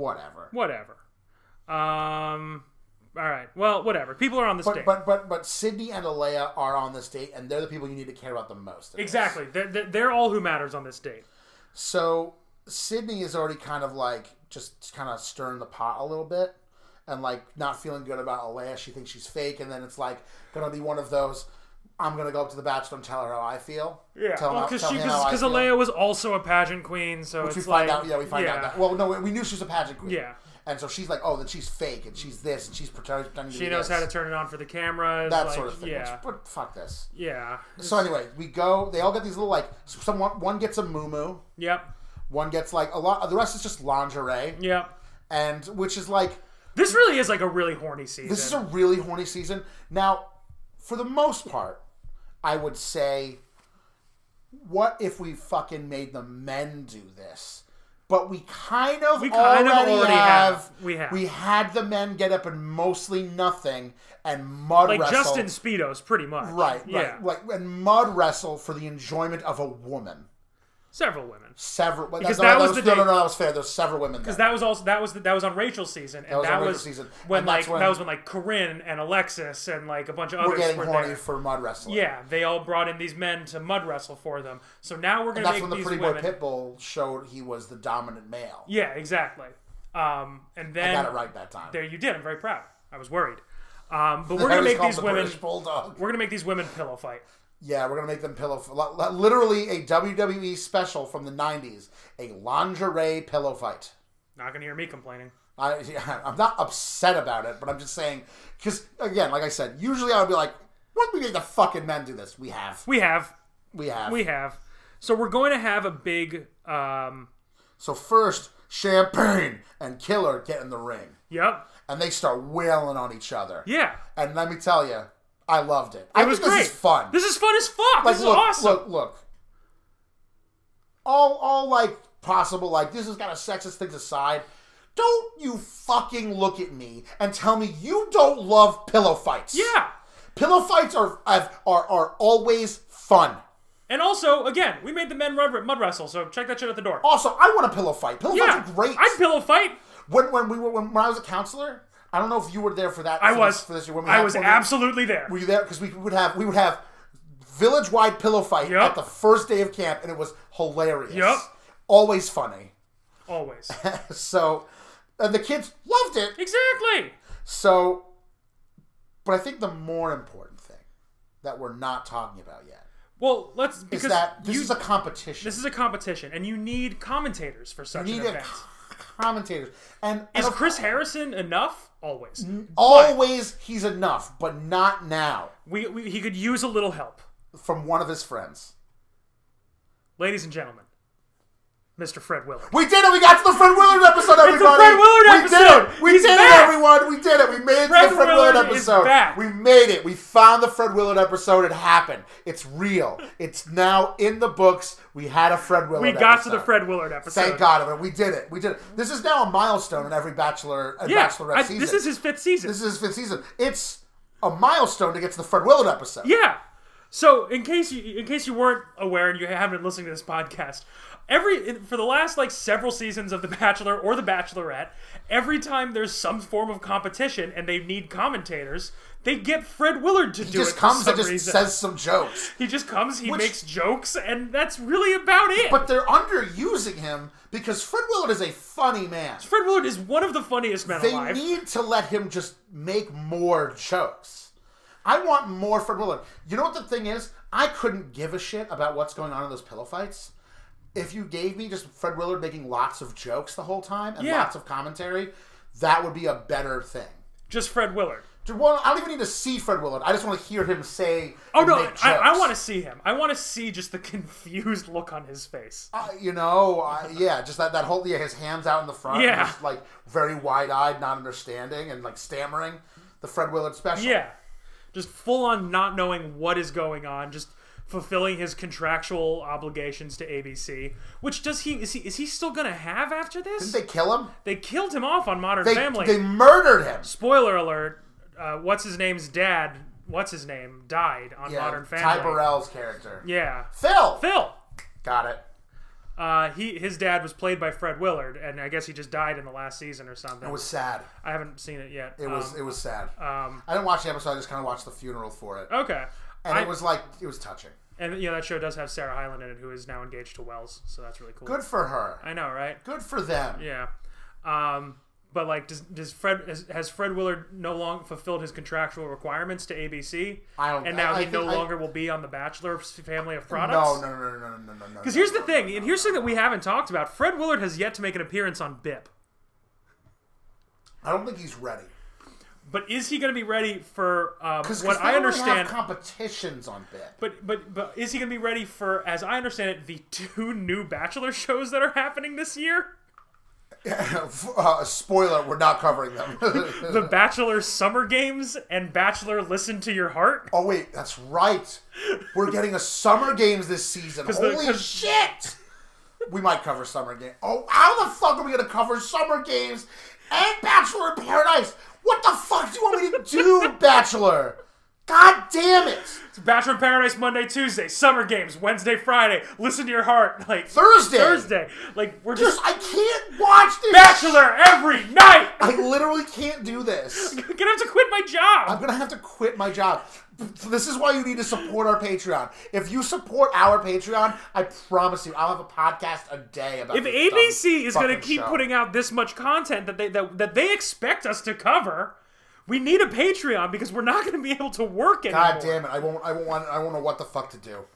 Speaker 2: All right. Well, whatever. People are on this date.
Speaker 3: But Sydney and Alea are on this date, and they're the people you need to care about the most.
Speaker 2: Exactly. They're all who matters on this date.
Speaker 3: So Sydney is already kind of like just kind of stirring the pot a little bit, and like not feeling good about Alea. She thinks she's fake, and then it's like gonna be one of those. I'm gonna go up to the Bachelor and tell her how I feel.
Speaker 2: Yeah, because Alea was also a pageant queen, so
Speaker 3: which
Speaker 2: it's
Speaker 3: we find
Speaker 2: like,
Speaker 3: out. Yeah, we find out that. Well, no, we knew she was a pageant queen.
Speaker 2: Yeah.
Speaker 3: And so she's like, oh, then she's fake, and she's this, and she's pretending to be
Speaker 2: She knows how to turn it on for the cameras.
Speaker 3: That
Speaker 2: like,
Speaker 3: sort of thing.
Speaker 2: Yeah.
Speaker 3: But fuck this.
Speaker 2: Yeah.
Speaker 3: So anyway, we go. They all get these little like. One gets a muumuu.
Speaker 2: Yep.
Speaker 3: One gets like a lot. The rest is just lingerie.
Speaker 2: Yep.
Speaker 3: And which is like.
Speaker 2: This really is like a really horny season.
Speaker 3: This is a really horny season. Now, for the most part, I would say, what if we fucking made the men do this? But we kind of already have. We had the men get up in mostly nothing and mud
Speaker 2: like
Speaker 3: wrestle.
Speaker 2: Like Justin Speedos, pretty much.
Speaker 3: Right. Like, and mud wrestle for the enjoyment of a woman.
Speaker 2: Several women.
Speaker 3: Because that was that was fair. There's several women.
Speaker 2: Because that was also that was on Rachel's season, and that was when Corinne and Alexis and like a bunch of others
Speaker 3: were getting horny
Speaker 2: there.
Speaker 3: for mud wrestling.
Speaker 2: Yeah, they all brought in these men to mud wrestle for them. So now we're gonna make these women.
Speaker 3: That's when the Pretty Boy Pitbull showed he was the dominant male.
Speaker 2: Yeah, exactly. And then
Speaker 3: I got it right that time.
Speaker 2: There you did. I'm very proud. I was worried. But we're gonna
Speaker 3: That was
Speaker 2: make
Speaker 3: called
Speaker 2: these
Speaker 3: the
Speaker 2: women.
Speaker 3: British Bulldog.
Speaker 2: We're gonna make these women pillow fight.
Speaker 3: Yeah, we're gonna make them pillow. Literally a WWE special from the '90s, a lingerie pillow fight.
Speaker 2: Not gonna hear me complaining.
Speaker 3: I'm not upset about it, but I'm just saying because again, like I said, usually I would be like, "What we make the fucking men do this?" We have.
Speaker 2: So we're going to have a big.
Speaker 3: So first, Champagne and Killer get in the ring,
Speaker 2: Yep.
Speaker 3: and they start wailing on each other.
Speaker 2: Yeah.
Speaker 3: And let me tell you, I loved it.
Speaker 2: It was great.
Speaker 3: This is fun.
Speaker 2: This is fun as fuck.
Speaker 3: Like,
Speaker 2: this is awesome.
Speaker 3: Look. All like possible, like this has got a sexist things aside. Don't you fucking look at me and tell me you don't love pillow fights.
Speaker 2: Yeah.
Speaker 3: Pillow fights are always fun.
Speaker 2: And also, again, we made the men mud wrestle, so check that shit at the door.
Speaker 3: Also, I want a pillow fight. Pillow fights are great.
Speaker 2: I'd pillow fight.
Speaker 3: When I was a counselor, I don't know if you were there for that.
Speaker 2: I was.
Speaker 3: For this year.
Speaker 2: I was absolutely there.
Speaker 3: Were you there? Because we would have village-wide pillow fight
Speaker 2: Yep.
Speaker 3: at the first day of camp, and it was hilarious.
Speaker 2: Yep.
Speaker 3: Always funny.
Speaker 2: Always.
Speaker 3: So, and the kids loved it.
Speaker 2: Exactly.
Speaker 3: So, but I think the more important thing that we're not talking about yet
Speaker 2: Well,
Speaker 3: is that this is a competition.
Speaker 2: This is a competition, and you need commentators for such an event.
Speaker 3: Commentators. And
Speaker 2: Is Chris Harrison enough? Always.
Speaker 3: Always he's enough, but not now.
Speaker 2: He could use a little help.
Speaker 3: From one of his friends.
Speaker 2: Ladies and gentlemen, Mr. Fred Willard.
Speaker 3: We did it! We got to the Fred Willard episode, everybody!
Speaker 2: It's the Fred Willard episode!
Speaker 3: We did it! We
Speaker 2: He's
Speaker 3: did
Speaker 2: back!
Speaker 3: it, everyone! We did it! We made it to the Fred Willard episode!
Speaker 2: Is back.
Speaker 3: We made it! We found the Fred Willard episode. It happened. It's real. It's now in the books. We had a Fred Willard episode.
Speaker 2: We got to the Fred Willard episode.
Speaker 3: Thank God. We did it. We did it. This is now a milestone in every Bachelor and Bachelorette season.
Speaker 2: This is his fifth season.
Speaker 3: This is his fifth season. It's a milestone to get to the Fred Willard episode.
Speaker 2: Yeah. So, in case you weren't aware and you haven't been listening to this podcast, for the last several seasons of The Bachelor or The Bachelorette, every time there's some form of competition and they need commentators, they get Fred Willard to do it.
Speaker 3: He just comes and just says some jokes.
Speaker 2: He just comes, makes jokes, and that's really about it.
Speaker 3: But they're underusing him because Fred Willard is a funny man.
Speaker 2: Fred Willard is one of the funniest men alive.
Speaker 3: They need to let him just make more jokes. I want more Fred Willard. You know what the thing is? I couldn't give a shit about what's going on in those pillow fights. If you gave me just Fred Willard making lots of jokes the whole time and lots of commentary, that would be a better thing.
Speaker 2: Just Fred Willard.
Speaker 3: Well, I don't even need to see Fred Willard. I just want to hear him say
Speaker 2: make jokes. I want to see him. I want to see just the confused look on his face.
Speaker 3: Just that whole, his hands out in the front.
Speaker 2: Yeah.
Speaker 3: Just, very wide-eyed, not understanding, and, stammering. The Fred Willard special.
Speaker 2: Yeah. Just full on not knowing what is going on, just fulfilling his contractual obligations to ABC. Which is he still gonna have after this?
Speaker 3: Didn't they kill him?
Speaker 2: They killed him off on Modern Family.
Speaker 3: They murdered him.
Speaker 2: Spoiler alert, what's his name's dad, died on Modern Family.
Speaker 3: Ty Burrell's character.
Speaker 2: Yeah.
Speaker 3: Phil! Got it.
Speaker 2: His dad was played by Fred Willard, and I guess he just died in the last season or something.
Speaker 3: It was sad.
Speaker 2: I haven't seen it yet.
Speaker 3: It was sad. I didn't watch the episode. I just kind of watched the funeral for it.
Speaker 2: Okay.
Speaker 3: And it was touching.
Speaker 2: And that show does have Sarah Hyland in it, who is now engaged to Wells, so that's really cool.
Speaker 3: Good for her.
Speaker 2: I know, right?
Speaker 3: Good for them.
Speaker 2: Yeah. But has Fred Willard no longer fulfilled his contractual requirements to ABC? He no longer will be on the Bachelor family of products?
Speaker 3: No.
Speaker 2: Because here's the thing, and here's something that we haven't talked about. Fred Willard has yet to make an appearance on BIP.
Speaker 3: I don't think he's ready.
Speaker 2: But is he going to be ready for
Speaker 3: what
Speaker 2: I understand?
Speaker 3: Have competitions on BIP.
Speaker 2: But is he going to be ready for, as I understand it, the 2 new Bachelor shows that are happening this year?
Speaker 3: Spoiler, we're not covering them.
Speaker 2: The Bachelor Summer Games and Bachelor Listen to Your Heart.
Speaker 3: Oh wait, that's right. We're getting a Summer Games this season. Holy shit! We might cover Summer Games. Oh, how the fuck are we going to cover Summer Games and Bachelor in Paradise? What the fuck do you want me to do, Bachelor? God damn it!
Speaker 2: It's Bachelor in Paradise Monday, Tuesday, Summer Games Wednesday, Friday. Listen to Your Heart,
Speaker 3: Thursday.
Speaker 2: We're just
Speaker 3: I can't watch this.
Speaker 2: Bachelor every night.
Speaker 3: I literally can't do this.
Speaker 2: I'm gonna have to quit my job.
Speaker 3: I'm gonna have to quit my job. This is why you need to support our Patreon. If you support our Patreon, I promise you, I'll have a podcast a day about.
Speaker 2: If ABC is gonna keep putting out this much content that they expect us to cover, We need a Patreon because we're not going to be able to work anymore.
Speaker 3: God damn it! I won't know what the fuck to do.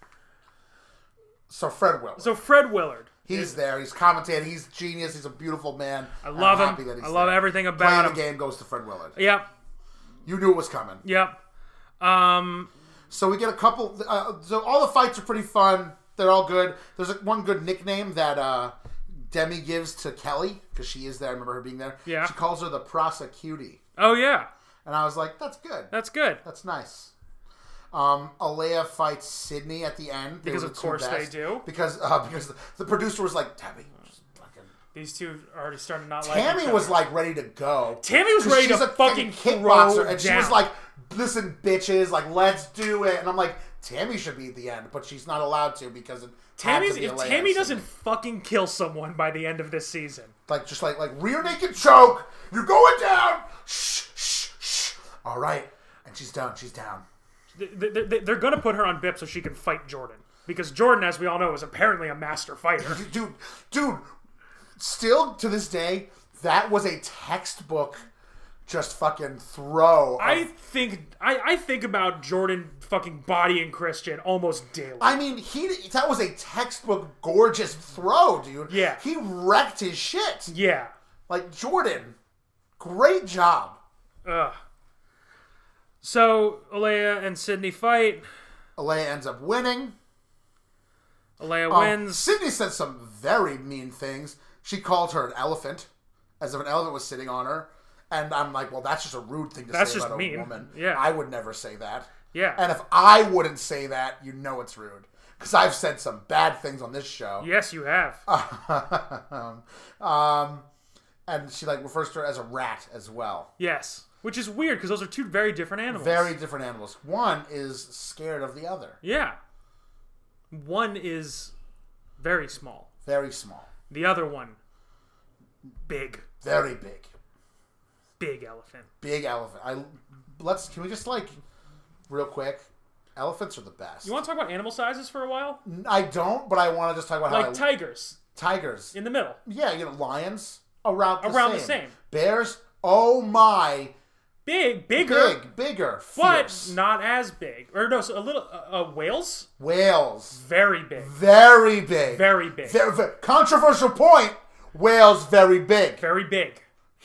Speaker 3: So Fred Willard.
Speaker 2: So Fred Willard.
Speaker 3: He's there. He's commentating. He's genius. He's a beautiful man.
Speaker 2: I love
Speaker 3: I'm happy
Speaker 2: him.
Speaker 3: that he's
Speaker 2: I love
Speaker 3: there.
Speaker 2: everything about him.
Speaker 3: The game goes to Fred Willard.
Speaker 2: Yep.
Speaker 3: You knew it was coming.
Speaker 2: Yep.
Speaker 3: So we get a couple. So all the fights are pretty fun. They're all good. There's one good nickname that Demi gives to Kelly because she is there. I remember her being there.
Speaker 2: Yeah.
Speaker 3: She calls her the prosecutie.
Speaker 2: Oh, yeah.
Speaker 3: And I was like, that's good.
Speaker 2: That's good.
Speaker 3: That's nice. Alea fights Sydney at the end.
Speaker 2: Because of course they do.
Speaker 3: Because the producer was like, Tammy, just fucking...
Speaker 2: These two are already starting to not like
Speaker 3: Tammy
Speaker 2: each other.
Speaker 3: was like ready to go.
Speaker 2: Tammy was ready
Speaker 3: she's
Speaker 2: to
Speaker 3: a
Speaker 2: fucking
Speaker 3: kickboxer,
Speaker 2: throw
Speaker 3: and she
Speaker 2: down.
Speaker 3: was like, listen, bitches, like, let's do it. And I'm like, Tammy should be at the end, but she's not allowed to because it had to be
Speaker 2: If
Speaker 3: Alea
Speaker 2: Tammy
Speaker 3: and
Speaker 2: doesn't
Speaker 3: Sydney.
Speaker 2: fucking kill someone by the end of this season.
Speaker 3: Like, just like rear naked choke. You're going down. Shh, shh, shh. All right. And she's done. She's down.
Speaker 2: They're going to put her on BIP so she can fight Jordan. Because Jordan, as we all know, is apparently a master fighter.
Speaker 3: Dude, still to this day, that was a textbook just fucking throw.
Speaker 2: I think about Jordan fucking bodying Christian almost daily.
Speaker 3: I mean, that was a textbook gorgeous throw, dude.
Speaker 2: Yeah.
Speaker 3: He wrecked his shit.
Speaker 2: Yeah.
Speaker 3: Like, Jordan, great job.
Speaker 2: Ugh. So, Alea and Sydney fight.
Speaker 3: Alea ends up winning.
Speaker 2: Alea wins.
Speaker 3: Sydney said some very mean things. She called her an elephant, as if an elephant was sitting on her. And I'm like, well, that's just a rude thing to
Speaker 2: That's
Speaker 3: say
Speaker 2: just
Speaker 3: about
Speaker 2: mean.
Speaker 3: a woman.
Speaker 2: Yeah.
Speaker 3: I would never say that.
Speaker 2: Yeah.
Speaker 3: And if I wouldn't say that, you know it's rude. Because I've said some bad things on this show.
Speaker 2: Yes, you have.
Speaker 3: And she like refers to her as a rat as well.
Speaker 2: Yes. Which is weird because those are two very different animals.
Speaker 3: Very different animals. One is scared of the other.
Speaker 2: Yeah. One is very small.
Speaker 3: Very small.
Speaker 2: The other one, big.
Speaker 3: Very big.
Speaker 2: Big elephant.
Speaker 3: Big elephant. Can we just like real quick? Elephants are the best.
Speaker 2: You want to talk about animal sizes for a while?
Speaker 3: I don't, but I want to just talk about
Speaker 2: Like tigers
Speaker 3: tigers.
Speaker 2: in the middle.
Speaker 3: Yeah, lions around
Speaker 2: the same.
Speaker 3: Bears, oh my,
Speaker 2: Bigger,
Speaker 3: bigger,
Speaker 2: but
Speaker 3: fierce.
Speaker 2: not as big. Or no, so a little. Whales,
Speaker 3: Whales,
Speaker 2: very big.
Speaker 3: very big,
Speaker 2: Very big.
Speaker 3: Controversial point. Whales, very big.
Speaker 2: Very big.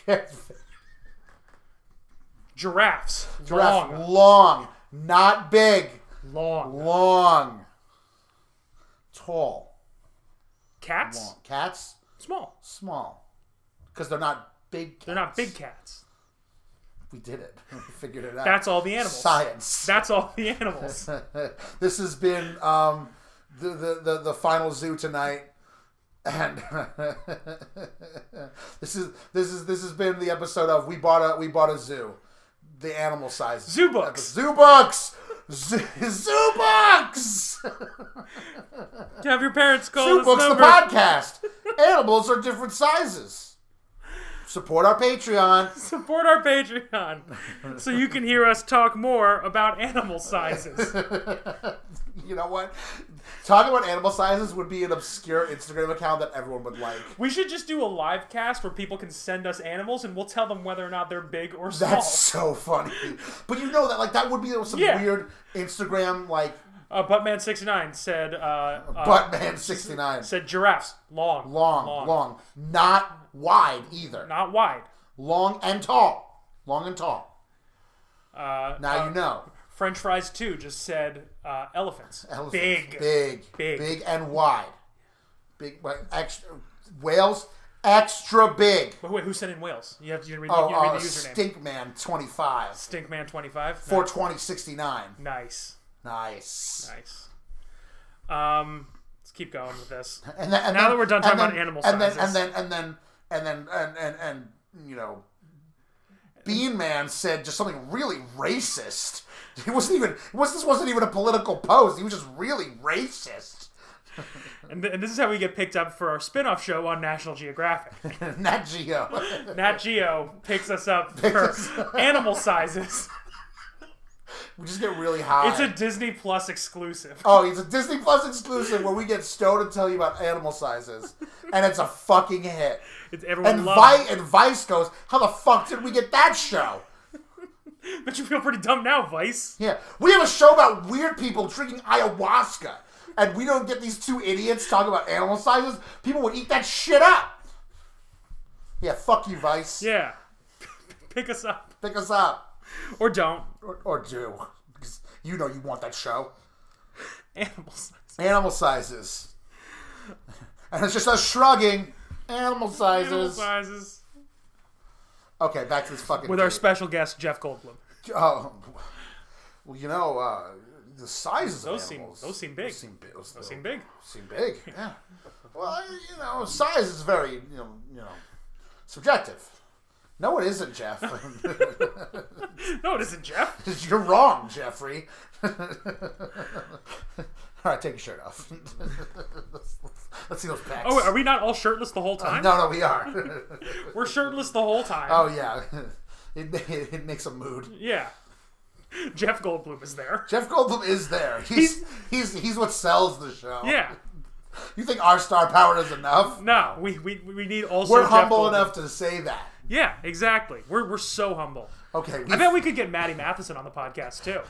Speaker 2: Giraffes,
Speaker 3: Giraffe, long, not big,
Speaker 2: long.
Speaker 3: long, tall,
Speaker 2: Cats,
Speaker 3: long. Cats,
Speaker 2: small.
Speaker 3: small, because they're not big. Cats.
Speaker 2: They're not big cats.
Speaker 3: We did it. We figured it out.
Speaker 2: That's all the animals.
Speaker 3: Science.
Speaker 2: That's all the animals.
Speaker 3: This has been the final zoo tonight, and this has been the episode of we bought a zoo, the animal size
Speaker 2: Zoo books.
Speaker 3: Zoo books. Zoo books.
Speaker 2: Have your parents call
Speaker 3: Zoo
Speaker 2: this
Speaker 3: books.
Speaker 2: number.
Speaker 3: The podcast. Animals are different sizes. Support our Patreon.
Speaker 2: Support our Patreon so you can hear us talk more about animal sizes.
Speaker 3: You know what? Talking about animal sizes would be an obscure Instagram account that everyone would like.
Speaker 2: We should just do a live cast where people can send us animals and we'll tell them whether or not they're big or small.
Speaker 3: That's so funny. But you know that like that would be some weird Instagram like
Speaker 2: Buttman69 said
Speaker 3: Buttman69.
Speaker 2: said giraffes long,
Speaker 3: Long. Not wide either.
Speaker 2: not wide.
Speaker 3: Long and tall. Now you know.
Speaker 2: French fries 2 just said elephants.
Speaker 3: Elephants.
Speaker 2: Big
Speaker 3: and wide. Big, like, extra. Whales, extra big.
Speaker 2: Wait, who sent in Wales? You have to read the username.
Speaker 3: Stinkman25.
Speaker 2: Stinkman25.
Speaker 3: 42069.
Speaker 2: Nice. Let's keep going with this.
Speaker 3: And
Speaker 2: now that we're done talking about animal sizes.
Speaker 3: And you know, Bean Man said just something really racist. This wasn't even a political post. He was just really racist.
Speaker 2: And this is how we get picked up for our spin-off show on National Geographic.
Speaker 3: Nat Geo.
Speaker 2: Nat Geo picks us up for animal sizes.
Speaker 3: We just get really high.
Speaker 2: It's a Disney Plus exclusive.
Speaker 3: Oh, it's a Disney Plus exclusive where we get stoned and tell you about animal sizes. And it's a fucking hit.
Speaker 2: Everyone
Speaker 3: And
Speaker 2: loves it.
Speaker 3: Vice goes, how the fuck did we get that show?
Speaker 2: But you feel pretty dumb now, Vice.
Speaker 3: Yeah. We have a show about weird people drinking ayahuasca. And we don't get these two idiots talking about animal sizes. People would eat that shit up. Yeah, fuck you, Vice.
Speaker 2: Yeah. Pick us up.
Speaker 3: Pick us up.
Speaker 2: Or don't.
Speaker 3: Or do. Because you know you want that show.
Speaker 2: Animal sizes.
Speaker 3: Animal sizes. And it's just us shrugging. Animal sizes.
Speaker 2: Animal sizes.
Speaker 3: Okay, back to this fucking
Speaker 2: With our special guest, Jeff Goldblum.
Speaker 3: Oh, well, you know, the sizes of animals.
Speaker 2: Those seem big.
Speaker 3: Those
Speaker 2: Seem big.
Speaker 3: Seem big, yeah. Well, you know, size is very, you know, subjective. No, it isn't, Jeff.
Speaker 2: No, it isn't, Jeff.
Speaker 3: You're wrong, Jeffrey. All right, take your shirt off. Let's see those pecs.
Speaker 2: Oh, are we not all shirtless the whole time?
Speaker 3: No, we are.
Speaker 2: We're shirtless the whole time.
Speaker 3: Oh, yeah. It makes a mood.
Speaker 2: Yeah. Jeff Goldblum is there.
Speaker 3: Jeff Goldblum is there. He's what sells the show.
Speaker 2: Yeah.
Speaker 3: You think our star power is enough?
Speaker 2: No, we need also.
Speaker 3: We're
Speaker 2: Jeff
Speaker 3: humble
Speaker 2: Goldblum.
Speaker 3: enough to say that.
Speaker 2: Yeah, exactly. We're so humble.
Speaker 3: Okay.
Speaker 2: I bet we could get Maddie Matheson on the podcast too.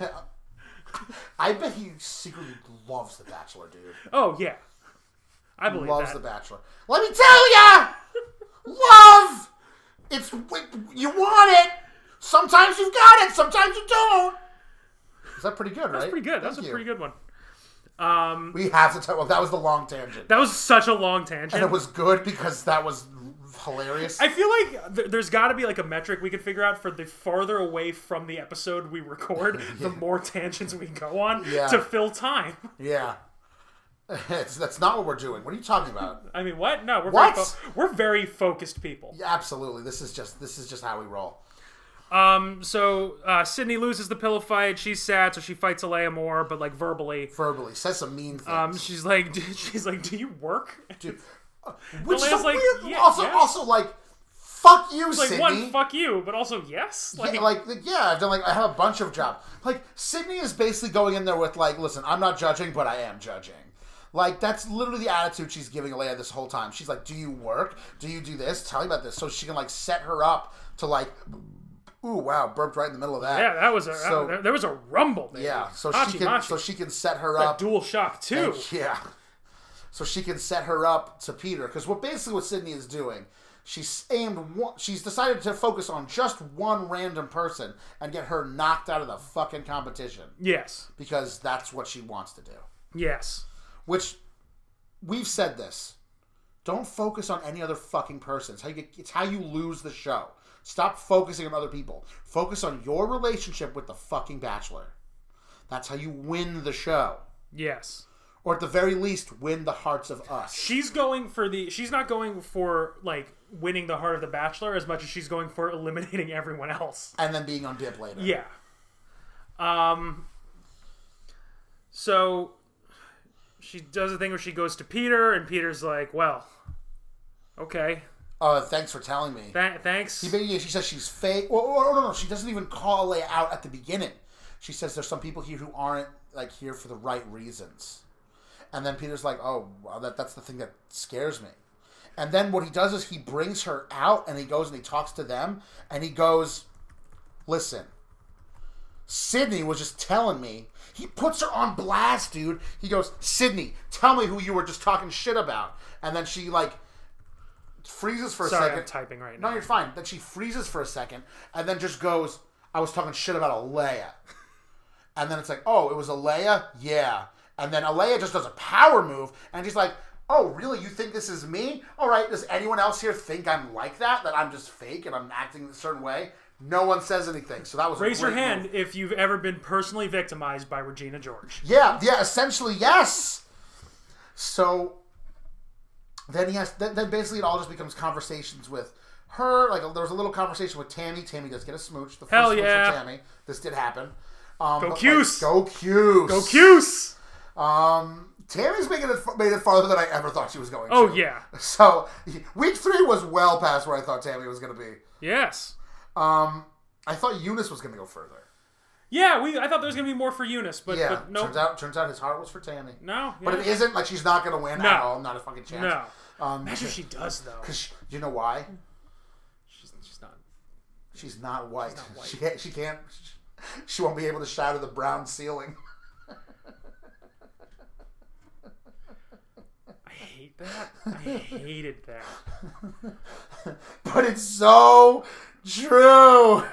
Speaker 3: I bet he secretly loves The Bachelor, dude.
Speaker 2: Oh yeah, I believe
Speaker 3: Loves
Speaker 2: that.
Speaker 3: The Bachelor. Let me tell ya, love. You want it. Sometimes you've got it. Sometimes you don't. Is that pretty good, right?
Speaker 2: That's pretty good. That's
Speaker 3: Thank
Speaker 2: a
Speaker 3: you.
Speaker 2: pretty good one.
Speaker 3: We have to talk. Well, that was the long tangent,
Speaker 2: That was such a long tangent.
Speaker 3: and it was good because that was hilarious.
Speaker 2: I feel like there's got to be like a metric we could figure out for the farther away from the episode we record, the more tangents we go on
Speaker 3: Yeah.
Speaker 2: to fill time.
Speaker 3: Yeah. That's not what we're doing. What are you talking about?
Speaker 2: I mean, what? No,
Speaker 3: What?
Speaker 2: We're very focused people.
Speaker 3: Yeah, absolutely. This is just how we roll.
Speaker 2: So Sydney loses the pillow fight. She's sad, so she fights Alea more, but like verbally.
Speaker 3: Verbally says some mean things.
Speaker 2: She's like, do you work?
Speaker 3: Dude, which is
Speaker 2: Alea's
Speaker 3: a
Speaker 2: like,
Speaker 3: weird.
Speaker 2: yeah,
Speaker 3: also, like, fuck you,
Speaker 2: Like
Speaker 3: Sydney.
Speaker 2: one, fuck you, but also yes.
Speaker 3: Yeah, I've done I have a bunch of jobs. Like, Sydney is basically going in there with like, listen, I'm not judging, but I am judging. Like, that's literally the attitude she's giving Alea this whole time. She's like, do you work? Do you do this? Tell me about this. So she can like set her up to like, ooh, wow, burped right in the middle of that.
Speaker 2: Yeah, that was there was a rumble there.
Speaker 3: Yeah, so
Speaker 2: Hachi-machi.
Speaker 3: she can set her
Speaker 2: That
Speaker 3: up.
Speaker 2: dual shock too.
Speaker 3: Yeah. So she can set her up to Peter, because what Sydney is doing, she's decided to focus on just one random person and get her knocked out of the fucking competition,
Speaker 2: Yes.
Speaker 3: because that's what she wants to do.
Speaker 2: Yes.
Speaker 3: Which, we've said this. Don't focus on any other fucking person. It's how you lose the show. Stop focusing on other people. Focus on your relationship with the fucking Bachelor. That's how you win the show.
Speaker 2: Yes.
Speaker 3: Or at the very least, win the hearts of us.
Speaker 2: She's not going for like winning the heart of the Bachelor as much as she's going for eliminating everyone else.
Speaker 3: And then being on dip later.
Speaker 2: Yeah. So she does a thing where she goes to Peter, and Peter's like, well, okay.
Speaker 3: Thanks for telling me.
Speaker 2: Thanks.
Speaker 3: She says she's fake. Or no, she doesn't even call Leia out at the beginning. She says there's some people here who aren't like here for the right reasons. And then Peter's like, oh, well, that's the thing that scares me. And then what he does is he brings her out, and he goes and he talks to them, and he goes, listen, Sydney was just telling me. He puts her on blast, dude. He goes, Sydney, tell me who you were just talking shit about. And then she, like, freezes for a
Speaker 2: Sorry,
Speaker 3: second.
Speaker 2: I'm typing right now.
Speaker 3: No, you're fine. Then she freezes for a second, and then just goes, I was talking shit about Alea. And then it's like, oh, it was Alea? Yeah. And then Alea just does a power move, and she's like, oh, really? You think this is me? All right, does anyone else here think I'm like that? That I'm just fake and I'm acting a certain way? No one says anything, so that was
Speaker 2: Raise
Speaker 3: a
Speaker 2: your
Speaker 3: great
Speaker 2: hand
Speaker 3: move.
Speaker 2: if you've ever been personally victimized by Regina George.
Speaker 3: Yeah, essentially, yes. So then then basically it all just becomes conversations with her. Like, there was a little conversation with Tammy. Tammy does get a smooch. The first
Speaker 2: Hell
Speaker 3: smooch
Speaker 2: yeah.
Speaker 3: with Tammy. This did happen.
Speaker 2: Go Cuse!
Speaker 3: Go Cuse!
Speaker 2: Go Cuse!
Speaker 3: Tammy's made it farther than I ever thought she was going to.
Speaker 2: Oh, yeah.
Speaker 3: So, week 3 was well past where I thought Tammy was going to be.
Speaker 2: Yes.
Speaker 3: I thought Eunice was going to go further.
Speaker 2: Yeah, I thought there was going to be more for Eunice, but no.
Speaker 3: Turns out his heart was for Tammy.
Speaker 2: No.
Speaker 3: But it isn't, like, she's not going to win at all. Not a fucking chance.
Speaker 2: No. Imagine if she does, though.
Speaker 3: Because, you know why?
Speaker 2: She's not.
Speaker 3: She's not white. She can't. She won't be able to shatter the brown ceiling.
Speaker 2: I hate that. I hated that.
Speaker 3: But it's so true.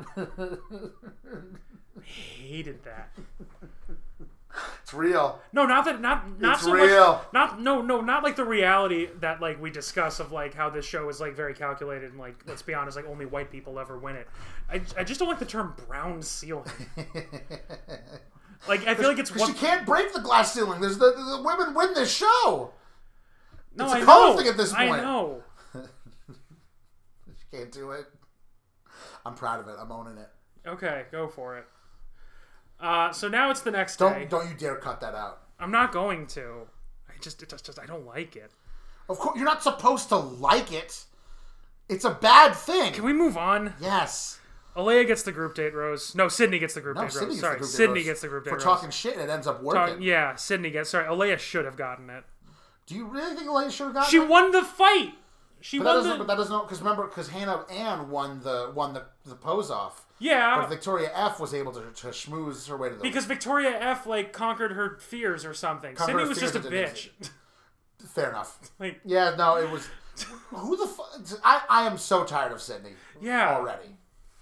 Speaker 2: Hated that.
Speaker 3: It's real.
Speaker 2: No, not
Speaker 3: It's
Speaker 2: so
Speaker 3: real.
Speaker 2: much. Not like the reality that like we discuss of like how this show is like very calculated and like let's be honest, like only white people ever win it. I just don't like the term brown ceiling. Like I feel like it's
Speaker 3: Because she can't break the glass ceiling. There's the women win this show.
Speaker 2: No,
Speaker 3: It's a
Speaker 2: I
Speaker 3: color
Speaker 2: know.
Speaker 3: thing at this point.
Speaker 2: I know.
Speaker 3: She can't do it. I'm proud of it. I'm owning it.
Speaker 2: Okay, go for it. So now it's the next day.
Speaker 3: Don't you dare cut that out.
Speaker 2: I'm not going to. It's just I don't like it.
Speaker 3: Of course, you're not supposed to like it. It's a bad thing.
Speaker 2: Can we move on?
Speaker 3: Yes.
Speaker 2: Alea gets the group date rose. No, Sydney gets the group date rose. Sorry, Sydney gets the group date
Speaker 3: for
Speaker 2: rose.
Speaker 3: talking shit, and it ends up working.
Speaker 2: Yeah, Sydney gets. Sorry, Alea should have gotten it.
Speaker 3: Do you really think Elaine should have gotten
Speaker 2: She
Speaker 3: it?
Speaker 2: won the fight.
Speaker 3: But that doesn't because remember because Hannah Ann won the pose off.
Speaker 2: Yeah.
Speaker 3: But Victoria F was able to schmooze her way to the
Speaker 2: Because Victoria F like conquered her fears or something.
Speaker 3: Conquered
Speaker 2: Sydney
Speaker 3: her
Speaker 2: was just a
Speaker 3: fears
Speaker 2: bitch.
Speaker 3: Fair enough.
Speaker 2: Like
Speaker 3: Yeah, no, it was. Who the fuck? I am so tired of Sydney.
Speaker 2: Yeah.
Speaker 3: Already.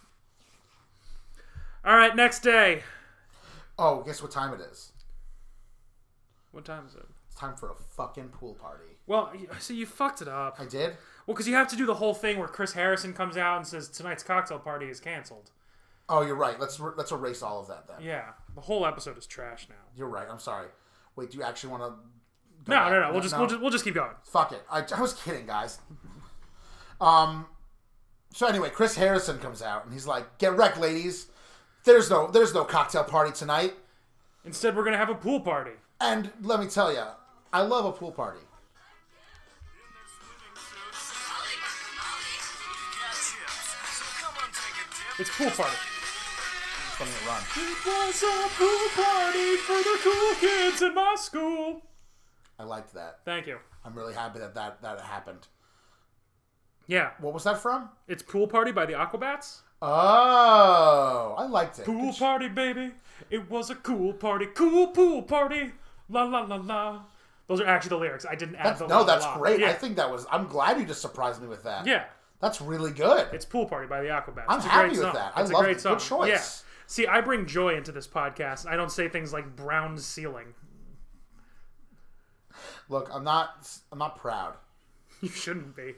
Speaker 2: all right, next day.
Speaker 3: Oh, guess what time it is?
Speaker 2: What time is it?
Speaker 3: It's time for a fucking pool party.
Speaker 2: Well, so you fucked it up.
Speaker 3: I did?
Speaker 2: Well, because you have to do the whole thing where Chris Harrison comes out and says tonight's cocktail party is canceled.
Speaker 3: Oh, you're right. Let's erase all of that then.
Speaker 2: Yeah, the whole episode is trash now.
Speaker 3: You're right. I'm sorry. Wait, do you actually want to?
Speaker 2: No. We'll just keep going.
Speaker 3: Fuck it. I was kidding, guys. So anyway, Chris Harrison comes out and he's like, "Get wrecked, ladies. There's no cocktail party tonight.
Speaker 2: Instead, we're gonna have a pool party."
Speaker 3: And let me tell you, I love a pool party.
Speaker 2: It's pool party.
Speaker 3: Let me run.
Speaker 2: It was a pool party for the cool kids in my school.
Speaker 3: I liked that.
Speaker 2: Thank you.
Speaker 3: I'm really happy that happened.
Speaker 2: Yeah,
Speaker 3: What was that from?
Speaker 2: it's Pool Party by the Aquabats.
Speaker 3: Oh, I liked it.
Speaker 2: Pool party, baby. It was a cool party. Cool pool party. La la la la. Those are actually the lyrics. I didn't add the la,
Speaker 3: That's
Speaker 2: la, la.
Speaker 3: great.
Speaker 2: Yeah.
Speaker 3: I think that was. I'm glad you just surprised me with that.
Speaker 2: Yeah.
Speaker 3: That's really good.
Speaker 2: It's Pool Party by the Aquabats.
Speaker 3: I'm
Speaker 2: It's a
Speaker 3: happy
Speaker 2: great
Speaker 3: with
Speaker 2: song.
Speaker 3: that. I
Speaker 2: It's a
Speaker 3: love
Speaker 2: great
Speaker 3: it.
Speaker 2: song.
Speaker 3: Good choice.
Speaker 2: Yeah. See, I bring joy into this podcast. I don't say things like brown ceiling.
Speaker 3: Look, I'm not proud.
Speaker 2: You shouldn't be.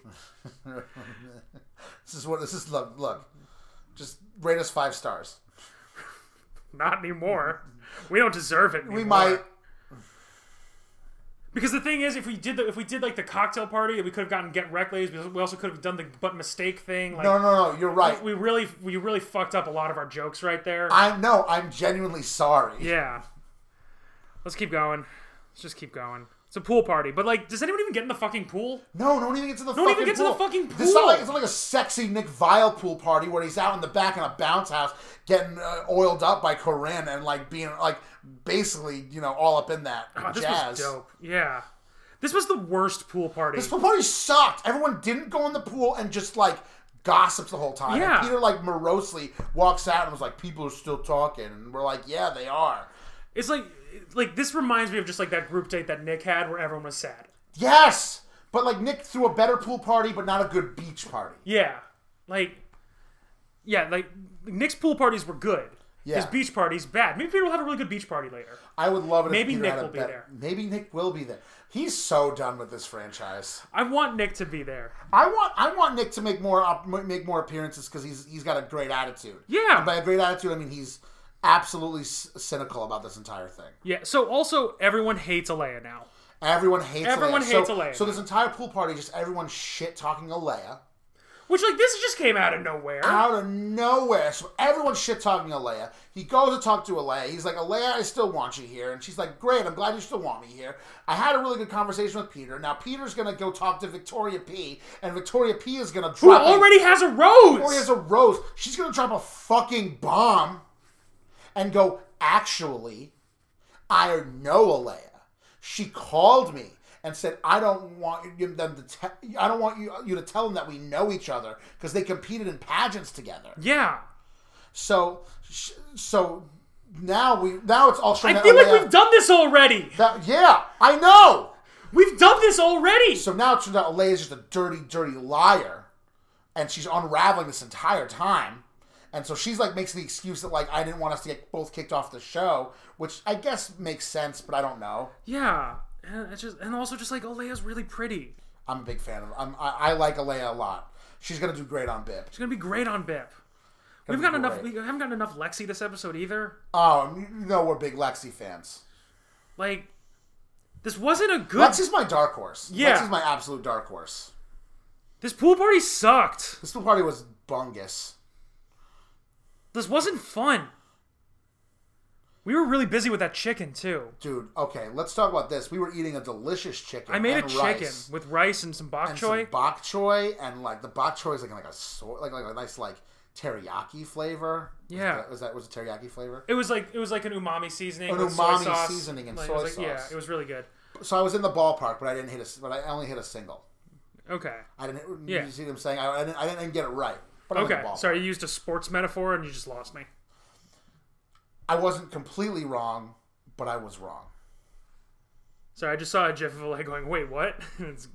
Speaker 3: This is look. Just rate us 5 stars.
Speaker 2: Not anymore. We don't deserve it anymore.
Speaker 3: We might.
Speaker 2: Because the thing is, if we did like the cocktail party, we could have gotten Get Wrecked Ladies. We also could have done the but mistake thing. Like,
Speaker 3: No. You're right.
Speaker 2: We really fucked up a lot of our jokes right there.
Speaker 3: I'm genuinely sorry.
Speaker 2: Yeah. Let's keep going. Let's just keep going. It's a pool party, but like, does anyone even get in the fucking pool?
Speaker 3: No, don't even get to the
Speaker 2: Don't
Speaker 3: fucking
Speaker 2: even get to
Speaker 3: pool.
Speaker 2: the fucking
Speaker 3: It's not
Speaker 2: pool.
Speaker 3: like a sexy Nick Vile pool party where he's out in the back in a bounce house getting oiled up by Corinne and like being like basically all up in that
Speaker 2: This
Speaker 3: jazz.
Speaker 2: was dope. Yeah. This was the worst pool party.
Speaker 3: This pool party sucked. Everyone didn't go in the pool and just like gossips the whole time.
Speaker 2: Yeah.
Speaker 3: And Peter like morosely walks out and was like, "People are still talking," and we're like, "Yeah, they are."
Speaker 2: It's like this reminds me of just like that group date that Nick had where everyone was sad.
Speaker 3: Yes, but like Nick threw a better pool party, but not a good beach party.
Speaker 2: Yeah. Like Nick's pool parties were good.
Speaker 3: Yeah.
Speaker 2: His beach party's bad. Maybe Peter will have a really good beach party later.
Speaker 3: I would love it.
Speaker 2: Maybe
Speaker 3: if Peter
Speaker 2: Nick
Speaker 3: had a
Speaker 2: will be
Speaker 3: better-
Speaker 2: there.
Speaker 3: Maybe Nick will be there. He's so done with this franchise.
Speaker 2: I want Nick to be there.
Speaker 3: I want Nick to make more appearances because he's got a great attitude.
Speaker 2: Yeah.
Speaker 3: And by a great attitude, I mean he's absolutely cynical about this entire thing.
Speaker 2: Yeah. So also everyone hates Alea now.
Speaker 3: Everyone hates
Speaker 2: Alea.
Speaker 3: So this entire pool party, just everyone shit talking Alea.
Speaker 2: Which like this just came out of nowhere.
Speaker 3: Out of nowhere. So everyone's shit talking Alea. He goes to talk to Alea. He's like, "Alea, I still want you here." And she's like, "Great, I'm glad you still want me here. I had a really good conversation with Peter. Now Peter's going to go talk to Victoria P. And Victoria P is going to
Speaker 2: Who
Speaker 3: drop
Speaker 2: already has a
Speaker 3: Victoria
Speaker 2: rose.
Speaker 3: has a rose. She's going to drop a fucking bomb and go, "Actually, I know Alea. She called me and said, "I don't want them to. I don't want you to tell them that we know each other because they competed in pageants together."
Speaker 2: Yeah.
Speaker 3: So now it's all showing.
Speaker 2: I feel like we've done this already.
Speaker 3: Yeah, I know.
Speaker 2: We've done this already.
Speaker 3: So now it turns out Alea is just a dirty, dirty liar, and she's unraveling this entire time. And so she's like makes the excuse that like I didn't want us to get both kicked off the show, which I guess makes sense, but I don't know.
Speaker 2: Yeah, and also just like Alea's really pretty.
Speaker 3: I'm a big fan of. I like Alea a lot. She's gonna do great on BIP.
Speaker 2: She's gonna be great on BIP. We haven't gotten enough Lexi this episode either.
Speaker 3: Oh, you know we're big Lexi fans.
Speaker 2: Like, this wasn't a good.
Speaker 3: Lexi's my dark horse.
Speaker 2: Yeah,
Speaker 3: Lexi's my absolute dark horse.
Speaker 2: This pool party sucked.
Speaker 3: This pool party was bungus.
Speaker 2: This wasn't fun. We were really busy with that chicken, too.
Speaker 3: Dude, okay, let's talk about this. We were eating a delicious chicken.
Speaker 2: I made a chicken
Speaker 3: rice.
Speaker 2: with rice and some bok choy.
Speaker 3: And some bok choy, and like the bok choy is like a nice like teriyaki flavor.
Speaker 2: Yeah.
Speaker 3: Was it teriyaki flavor?
Speaker 2: It was like an umami seasoning.
Speaker 3: An
Speaker 2: with soy
Speaker 3: umami
Speaker 2: sauce.
Speaker 3: seasoning and
Speaker 2: like,
Speaker 3: soy
Speaker 2: sauce. Yeah, it was really good.
Speaker 3: So I was in the ballpark, but I only hit a single.
Speaker 2: Okay.
Speaker 3: I didn't.
Speaker 2: Yeah.
Speaker 3: You see them saying I didn't get it right. But
Speaker 2: okay. Sorry, you used a sports metaphor and you just lost me.
Speaker 3: I wasn't completely wrong, but I was wrong.
Speaker 2: Sorry, I just saw a gif of like going, wait, what? It's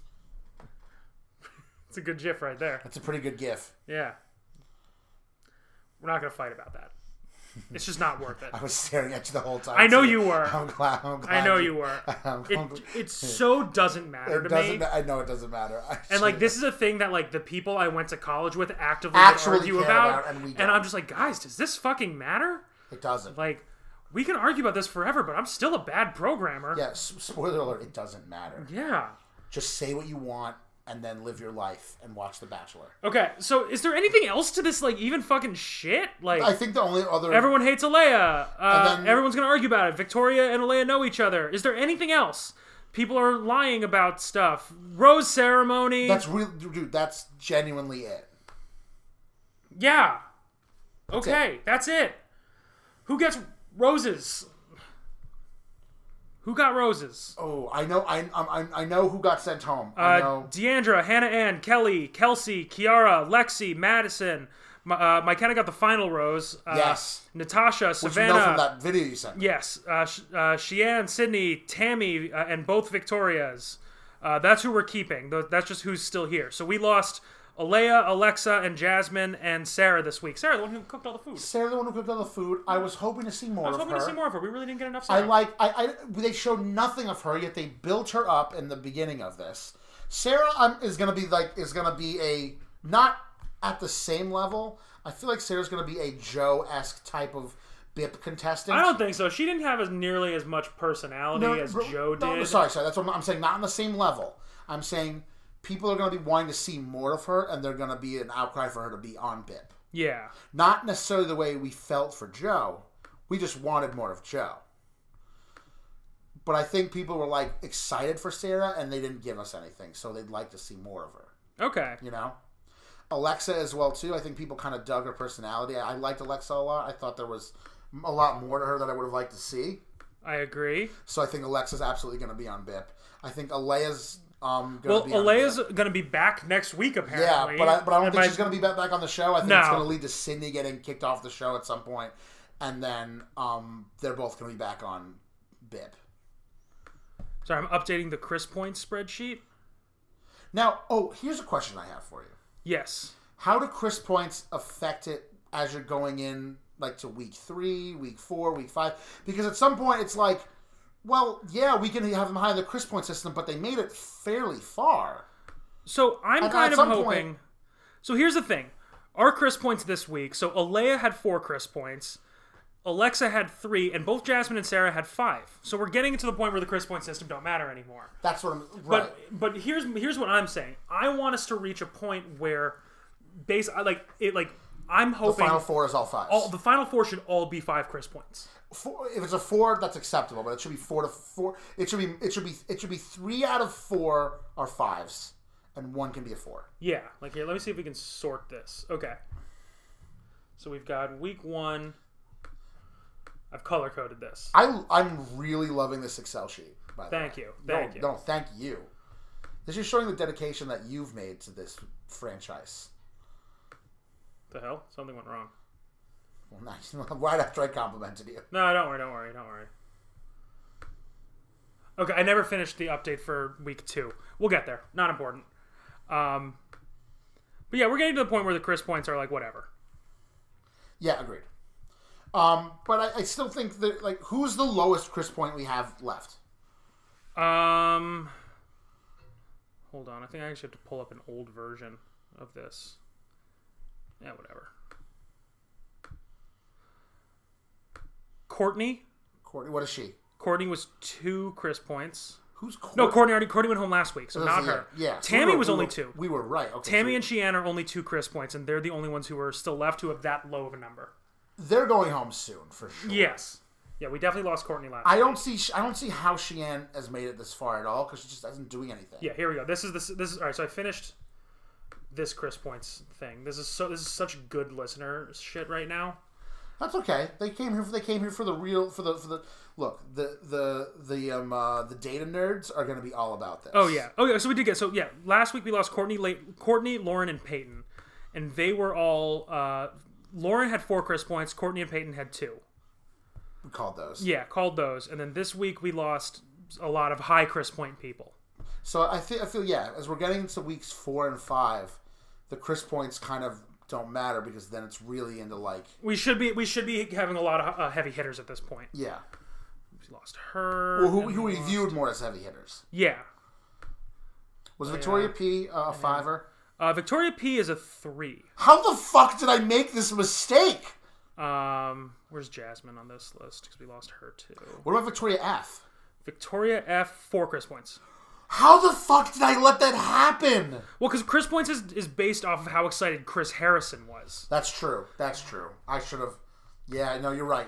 Speaker 2: a good gif right there.
Speaker 3: That's a pretty good gif.
Speaker 2: Yeah. We're not going to fight about that. It's just not worth it.
Speaker 3: I was staring at you the whole time.
Speaker 2: I know you were.
Speaker 3: I'm glad
Speaker 2: I know you were. It so doesn't matter to me.
Speaker 3: I know it doesn't matter.
Speaker 2: And like this is a thing that like the people I went to college with actively argue about. And I'm just like, guys, does this fucking matter?
Speaker 3: It doesn't.
Speaker 2: Like, we can argue about this forever, but I'm still a bad programmer.
Speaker 3: Yeah, spoiler alert, it doesn't matter.
Speaker 2: Yeah.
Speaker 3: Just say what you want and then live your life and watch The Bachelor.
Speaker 2: Okay, so is there anything else to this, like, even fucking shit? Like,
Speaker 3: I think the only other...
Speaker 2: Everyone hates Alea. Everyone's gonna argue about it. Victoria and Alea know each other. Is there anything else? People are lying about stuff. Rose ceremony.
Speaker 3: That's real, dude, that's genuinely it.
Speaker 2: Yeah. Okay, that's it. Who gets roses? Who got roses?
Speaker 3: Oh, I know. I know who got sent home. I know.
Speaker 2: Deandra, Hannah Ann, Kelly, Kelsey, Kiara, Lexi, Madison. McKenna got the final rose.
Speaker 3: Yes.
Speaker 2: Natasha, Savannah.
Speaker 3: Which you know from that video you sent me.
Speaker 2: Yes. Sheann, Sydney, Tammy, and both Victorias. That's who we're keeping. That's just who's still here. So we lost Alea, Alexa, and Jasmine, and Sarah this week. Sarah, the one who cooked all the food.
Speaker 3: Sarah, the one who cooked all the food. I was hoping to see more of her.
Speaker 2: I was hoping to see more of her. We really didn't get enough Sarah.
Speaker 3: They showed nothing of her, yet they built her up in the beginning of this. Sarah is gonna be a not at the same level. I feel like Sarah's gonna be a Joe-esque type of BIP contestant.
Speaker 2: I don't think so. She didn't have nearly as much personality as Joe did.
Speaker 3: No, sorry. That's what I'm saying. Not on the same level. I'm saying people are going to be wanting to see more of her, and they're going to be an outcry for her to be on BIP.
Speaker 2: Yeah.
Speaker 3: Not necessarily the way we felt for Joe. We just wanted more of Joe. But I think people were, like, excited for Sarah, and they didn't give us anything, so they'd like to see more of her.
Speaker 2: Okay.
Speaker 3: You know? Alexa as well, too. I think people kind of dug her personality. I liked Alexa a lot. I thought there was a lot more to her that I would have liked to see.
Speaker 2: I agree.
Speaker 3: So I think Alexa's absolutely going to be on BIP. I think Alea's...
Speaker 2: Alea's going to be back next week, apparently.
Speaker 3: Yeah, but I don't think she's going to be back on the show. I think it's going to lead to Sydney getting kicked off the show at some point, and then they're both going to be back on BIP.
Speaker 2: Sorry, I'm updating the Chris Points spreadsheet.
Speaker 3: Now, here's a question I have for you.
Speaker 2: Yes.
Speaker 3: How do Chris Points affect it as you're going in, like, to week 3, week 4, week 5? Because at some point, it's like, well, yeah, we can have them high in the Chris Point system, but they made it fairly far.
Speaker 2: So I'm kind of hoping... So here's the thing. Our Chris Points this week, so Alea had 4 Chris Points, Alexa had 3, and both Jasmine and Sarah had 5. So we're getting to the point where the Chris Point system don't matter anymore.
Speaker 3: That's what I'm... Right.
Speaker 2: But here's what I'm saying. I want us to reach a point where... I'm hoping...
Speaker 3: The final 4 is all 5s.
Speaker 2: The final 4 should all be 5 Chris Points.
Speaker 3: If it's a 4, that's acceptable, but it should be 4 to 4. It should be 3 out of 4 are 5s, and 1 can be a 4.
Speaker 2: Yeah, like here, let me see if we can sort this. Okay, so we've got week 1. I've color coded this.
Speaker 3: I'm really loving this Excel sheet. by the
Speaker 2: Thank
Speaker 3: way.
Speaker 2: you. Thank you.
Speaker 3: No, thank you. This is showing the dedication that you've made to this franchise.
Speaker 2: The hell? Something went wrong.
Speaker 3: Well, nice. Right after I complimented you.
Speaker 2: No, don't worry. Okay, I never finished the update for week 2. We'll get there. Not important. But yeah, we're getting to the point where the Chris points are like whatever.
Speaker 3: Yeah, agreed. But I still think that, like, who's the lowest Chris point we have left?
Speaker 2: Hold on. I think I actually have to pull up an old version of this. Yeah, whatever. Courtney.
Speaker 3: Courtney, what is she?
Speaker 2: Courtney was 2 Chris points.
Speaker 3: Who's Courtney?
Speaker 2: No, Courtney went home last week, so not her.
Speaker 3: Yeah.
Speaker 2: Tammy was only 2.
Speaker 3: We were right. Okay.
Speaker 2: Tammy and Sheehan are only 2 Chris points, and they're the only ones who are still left who have that low of a number.
Speaker 3: They're going home soon, for sure.
Speaker 2: Yes. Yeah, we definitely lost Courtney last
Speaker 3: I
Speaker 2: week.
Speaker 3: don't see how Sheehan has made it this far at all, because she just isn't doing anything.
Speaker 2: Yeah, here we go. This is all right. So I finished this Chris points thing. This is such good listener shit right now.
Speaker 3: That's okay. They came here for the real for the look. The data nerds are going to be all about this.
Speaker 2: Oh yeah. So we did get last week we lost Courtney, Lauren, and Peyton, and they were all. Lauren had 4 Chris points. Courtney and Peyton had 2.
Speaker 3: We called those.
Speaker 2: Yeah, called those, and then this week we lost a lot of high Chris point people.
Speaker 3: So I feel yeah. As we're getting into weeks 4 and 5, the Chris points kind of don't matter because then it's really into like
Speaker 2: we should be having a lot of heavy hitters at this point.
Speaker 3: Yeah.
Speaker 2: We lost her.
Speaker 3: Well, who we viewed more as heavy hitters?
Speaker 2: Yeah.
Speaker 3: Was Victoria P a 5er?
Speaker 2: Victoria P is a 3.
Speaker 3: How the fuck did I make this mistake?
Speaker 2: Where's Jasmine on this list? Because we lost her too.
Speaker 3: What about Victoria F?
Speaker 2: Victoria F, 4 Chris points.
Speaker 3: How the fuck did I let that happen?
Speaker 2: Well, because Chris points is based off of how excited Chris Harrison was.
Speaker 3: That's true. I should have. Yeah, no, you're right.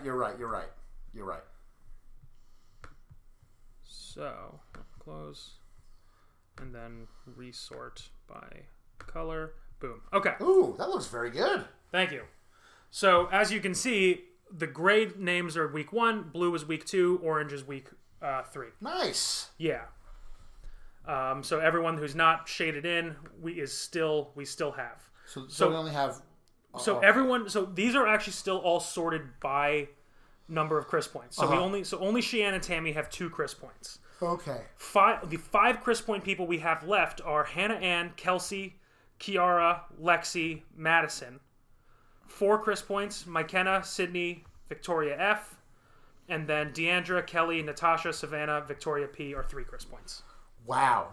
Speaker 2: So, close. And then resort by color. Boom. Okay.
Speaker 3: Ooh, that looks very good.
Speaker 2: Thank you. So, as you can see, the gray names are week 1, blue is week 2, orange is week 3.
Speaker 3: Nice.
Speaker 2: Yeah. So everyone who's not shaded in, we still have.
Speaker 3: So we only have.
Speaker 2: Everyone. So these are actually still all sorted by number of Chris points. So only Sheehan and Tammy have 2 Chris points.
Speaker 3: Okay.
Speaker 2: The 5 Chris point people we have left are Hannah Ann, Kelsey, Kiara, Lexi, Madison. 4 Chris points: McKenna, Sydney, Victoria F, and then Deandra, Kelly, Natasha, Savannah, Victoria P are 3 Chris points.
Speaker 3: Wow.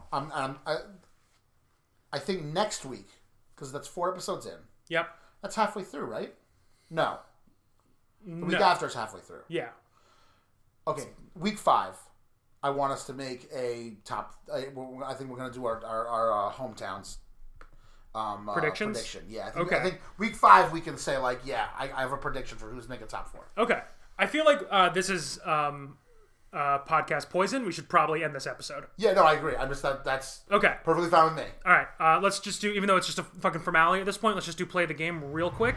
Speaker 3: I think next week, because that's 4 episodes in.
Speaker 2: Yep.
Speaker 3: That's halfway through, right? No. The week
Speaker 2: No.
Speaker 3: after is halfway through.
Speaker 2: Yeah.
Speaker 3: Okay, week 5. I want us to make a top. I think we're going to do our hometowns.
Speaker 2: Predictions?
Speaker 3: Prediction. Yeah.
Speaker 2: Okay.
Speaker 3: I think week 5 we can say like, yeah, I have a prediction for who's making top 4.
Speaker 2: Okay. I feel like this is podcast poison. We should probably end this episode.
Speaker 3: Yeah, no, I agree. I'm just that's
Speaker 2: Okay.
Speaker 3: perfectly fine with me.
Speaker 2: All right. Let's just do, even though it's just a fucking formality at this point, let's just do play the game real quick.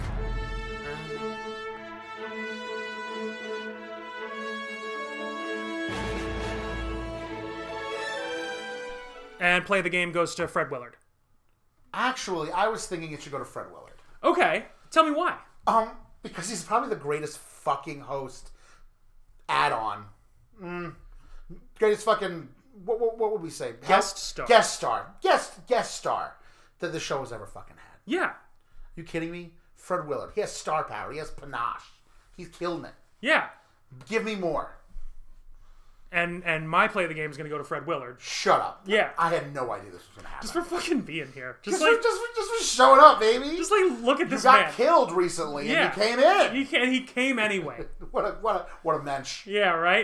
Speaker 2: And play the game goes to Fred Willard.
Speaker 3: Actually, I was thinking it should go to Fred Willard.
Speaker 2: Okay. Tell me why.
Speaker 3: Because he's probably the greatest fucking host add-on. Greatest fucking what would we say?
Speaker 2: Guest star
Speaker 3: that the show has ever fucking had.
Speaker 2: Yeah.
Speaker 3: You kidding me? Fred Willard. He has star power. He has panache. He's killing it.
Speaker 2: Yeah.
Speaker 3: Give me more.
Speaker 2: And my play of the game is going to go to Fred Willard.
Speaker 3: Shut up.
Speaker 2: Yeah.
Speaker 3: I had no idea this was going to happen.
Speaker 2: Just for fucking being here.
Speaker 3: Just for showing up, baby.
Speaker 2: Just like look at this
Speaker 3: you got
Speaker 2: man.
Speaker 3: killed recently,
Speaker 2: Yeah.
Speaker 3: and you came in.
Speaker 2: He came anyway.
Speaker 3: What a mensch.
Speaker 2: Yeah, right?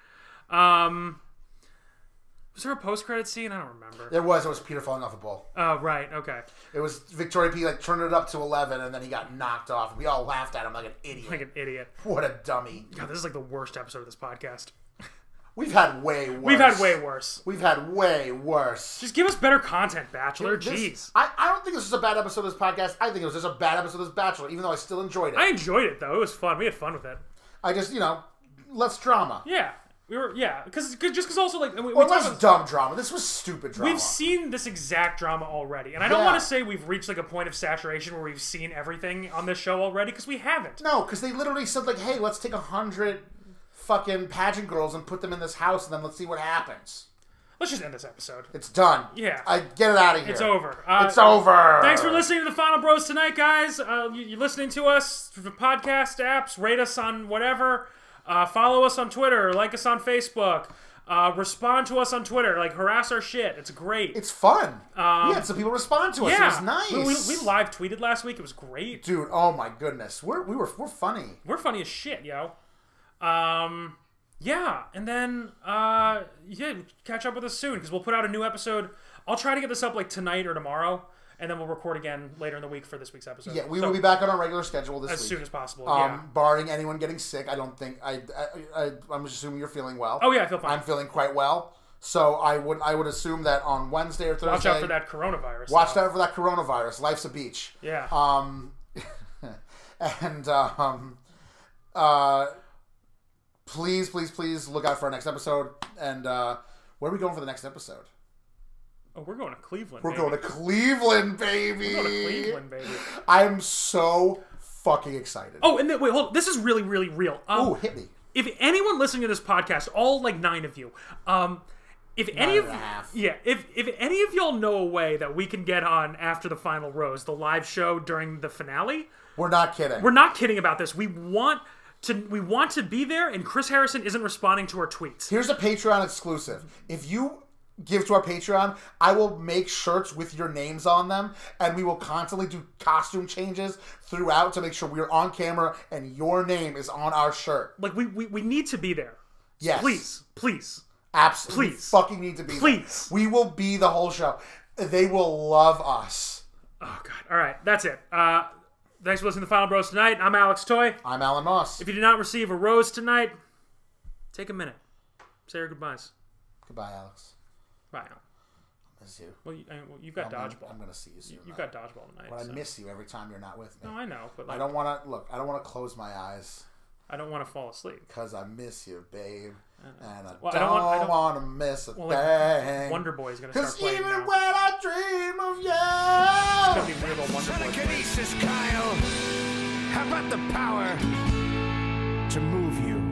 Speaker 2: Was there a post-credit scene? I don't remember.
Speaker 3: There was. It was Peter falling off a bull.
Speaker 2: Oh, right. Okay.
Speaker 3: It was Victoria P. like turned it up to 11, and then he got knocked off. And we all laughed at him like an idiot.
Speaker 2: Like an idiot.
Speaker 3: What a dummy.
Speaker 2: God, this is like the worst episode of this podcast.
Speaker 3: We've had way worse.
Speaker 2: We've had way worse.
Speaker 3: We've had way worse.
Speaker 2: Just give us better content, Bachelor. Jeez.
Speaker 3: I don't think this was a bad episode of this podcast. I think it was just a bad episode of this Bachelor, even though I still enjoyed it.
Speaker 2: I enjoyed it, though. It was fun. We had fun with it.
Speaker 3: I just, less drama.
Speaker 2: Yeah. We were, yeah, because also like we
Speaker 3: Well, it
Speaker 2: talked
Speaker 3: was dumb drama. This was stupid drama.
Speaker 2: We've seen this exact drama already, and I don't want to say we've reached like a point of saturation where we've seen everything on this show already, because we haven't.
Speaker 3: No, because they literally said like, "Hey, let's take 100 fucking pageant girls and put them in this house, and then let's see what happens."
Speaker 2: Let's just end this episode.
Speaker 3: It's done.
Speaker 2: Yeah.
Speaker 3: I get it out of here.
Speaker 2: It's over.
Speaker 3: It's over.
Speaker 2: Thanks for listening to the Final Bros tonight, guys. You're listening to us through the podcast apps. Rate us on whatever. Follow us on Twitter. Like us on Facebook. Respond to us on Twitter. Like, harass our shit. It's great.
Speaker 3: It's fun. We had some people respond to us.
Speaker 2: Yeah.
Speaker 3: It was nice.
Speaker 2: We live tweeted last week. It was great.
Speaker 3: Dude, oh my goodness. We're funny.
Speaker 2: We're funny as shit, yo. Yeah, and then, catch up with us soon, because we'll put out a new episode. I'll try to get this up, like, tonight or tomorrow, and then we'll record again later in the week for this week's episode.
Speaker 3: Yeah, we will be back on our regular schedule this week.
Speaker 2: As soon as possible, yeah.
Speaker 3: Barring anyone getting sick, I don't think... I'm assuming you're feeling well.
Speaker 2: Oh, yeah, I feel fine.
Speaker 3: I'm feeling quite well. So I would assume that on Wednesday or Thursday...
Speaker 2: Watch out for that coronavirus.
Speaker 3: Watch out for that coronavirus. Life's a beach.
Speaker 2: Yeah.
Speaker 3: Please look out for our next episode. And where are we going for the next episode?
Speaker 2: Oh, we're going to Cleveland.
Speaker 3: We're going to Cleveland, baby.
Speaker 2: We're going to Cleveland, baby.
Speaker 3: I'm so fucking excited.
Speaker 2: Oh, and wait, hold on. This is really, really real.
Speaker 3: Hit me.
Speaker 2: If anyone listening to this podcast, all like 9 of you, if any of if any of y'all know a way that we can get on after the final rose, the live show during the finale,
Speaker 3: we're not kidding.
Speaker 2: We're not kidding about this. We want to be there, and Chris Harrison isn't responding to our tweets.
Speaker 3: Here's a Patreon exclusive. If you give to our Patreon, I will make shirts with your names on them, and we will constantly do costume changes throughout to make sure we're on camera and your name is on our shirt.
Speaker 2: Like, we need to be there.
Speaker 3: Yes.
Speaker 2: Please.
Speaker 3: Absolutely.
Speaker 2: Please.
Speaker 3: Fucking need to be
Speaker 2: Please.
Speaker 3: there. We will be the whole show. They will love us.
Speaker 2: Oh, God. All right. That's it. Thanks for listening to Final Bros tonight. I'm Alex Toy.
Speaker 3: I'm Alan Moss.
Speaker 2: If you did not receive a rose tonight, take a minute. Say your goodbyes.
Speaker 3: Goodbye, Alex.
Speaker 2: Bye now.
Speaker 3: I miss you.
Speaker 2: Well, you've got dodgeball.
Speaker 3: I'm going to see you soon.
Speaker 2: You've got dodgeball tonight.
Speaker 3: But I miss you every time you're not with me.
Speaker 2: No, I know. But like,
Speaker 3: I don't want to close my eyes.
Speaker 2: I don't want to fall asleep.
Speaker 3: Because I miss you, babe. And I
Speaker 2: Well,
Speaker 3: don't want to miss a thing.
Speaker 2: Wonder Boy is going to start playing now.
Speaker 3: Because even when I dream of you...
Speaker 2: It's going to be weird old Wonder Boy.
Speaker 4: Telekinesis, Kyle. How about the power to move you?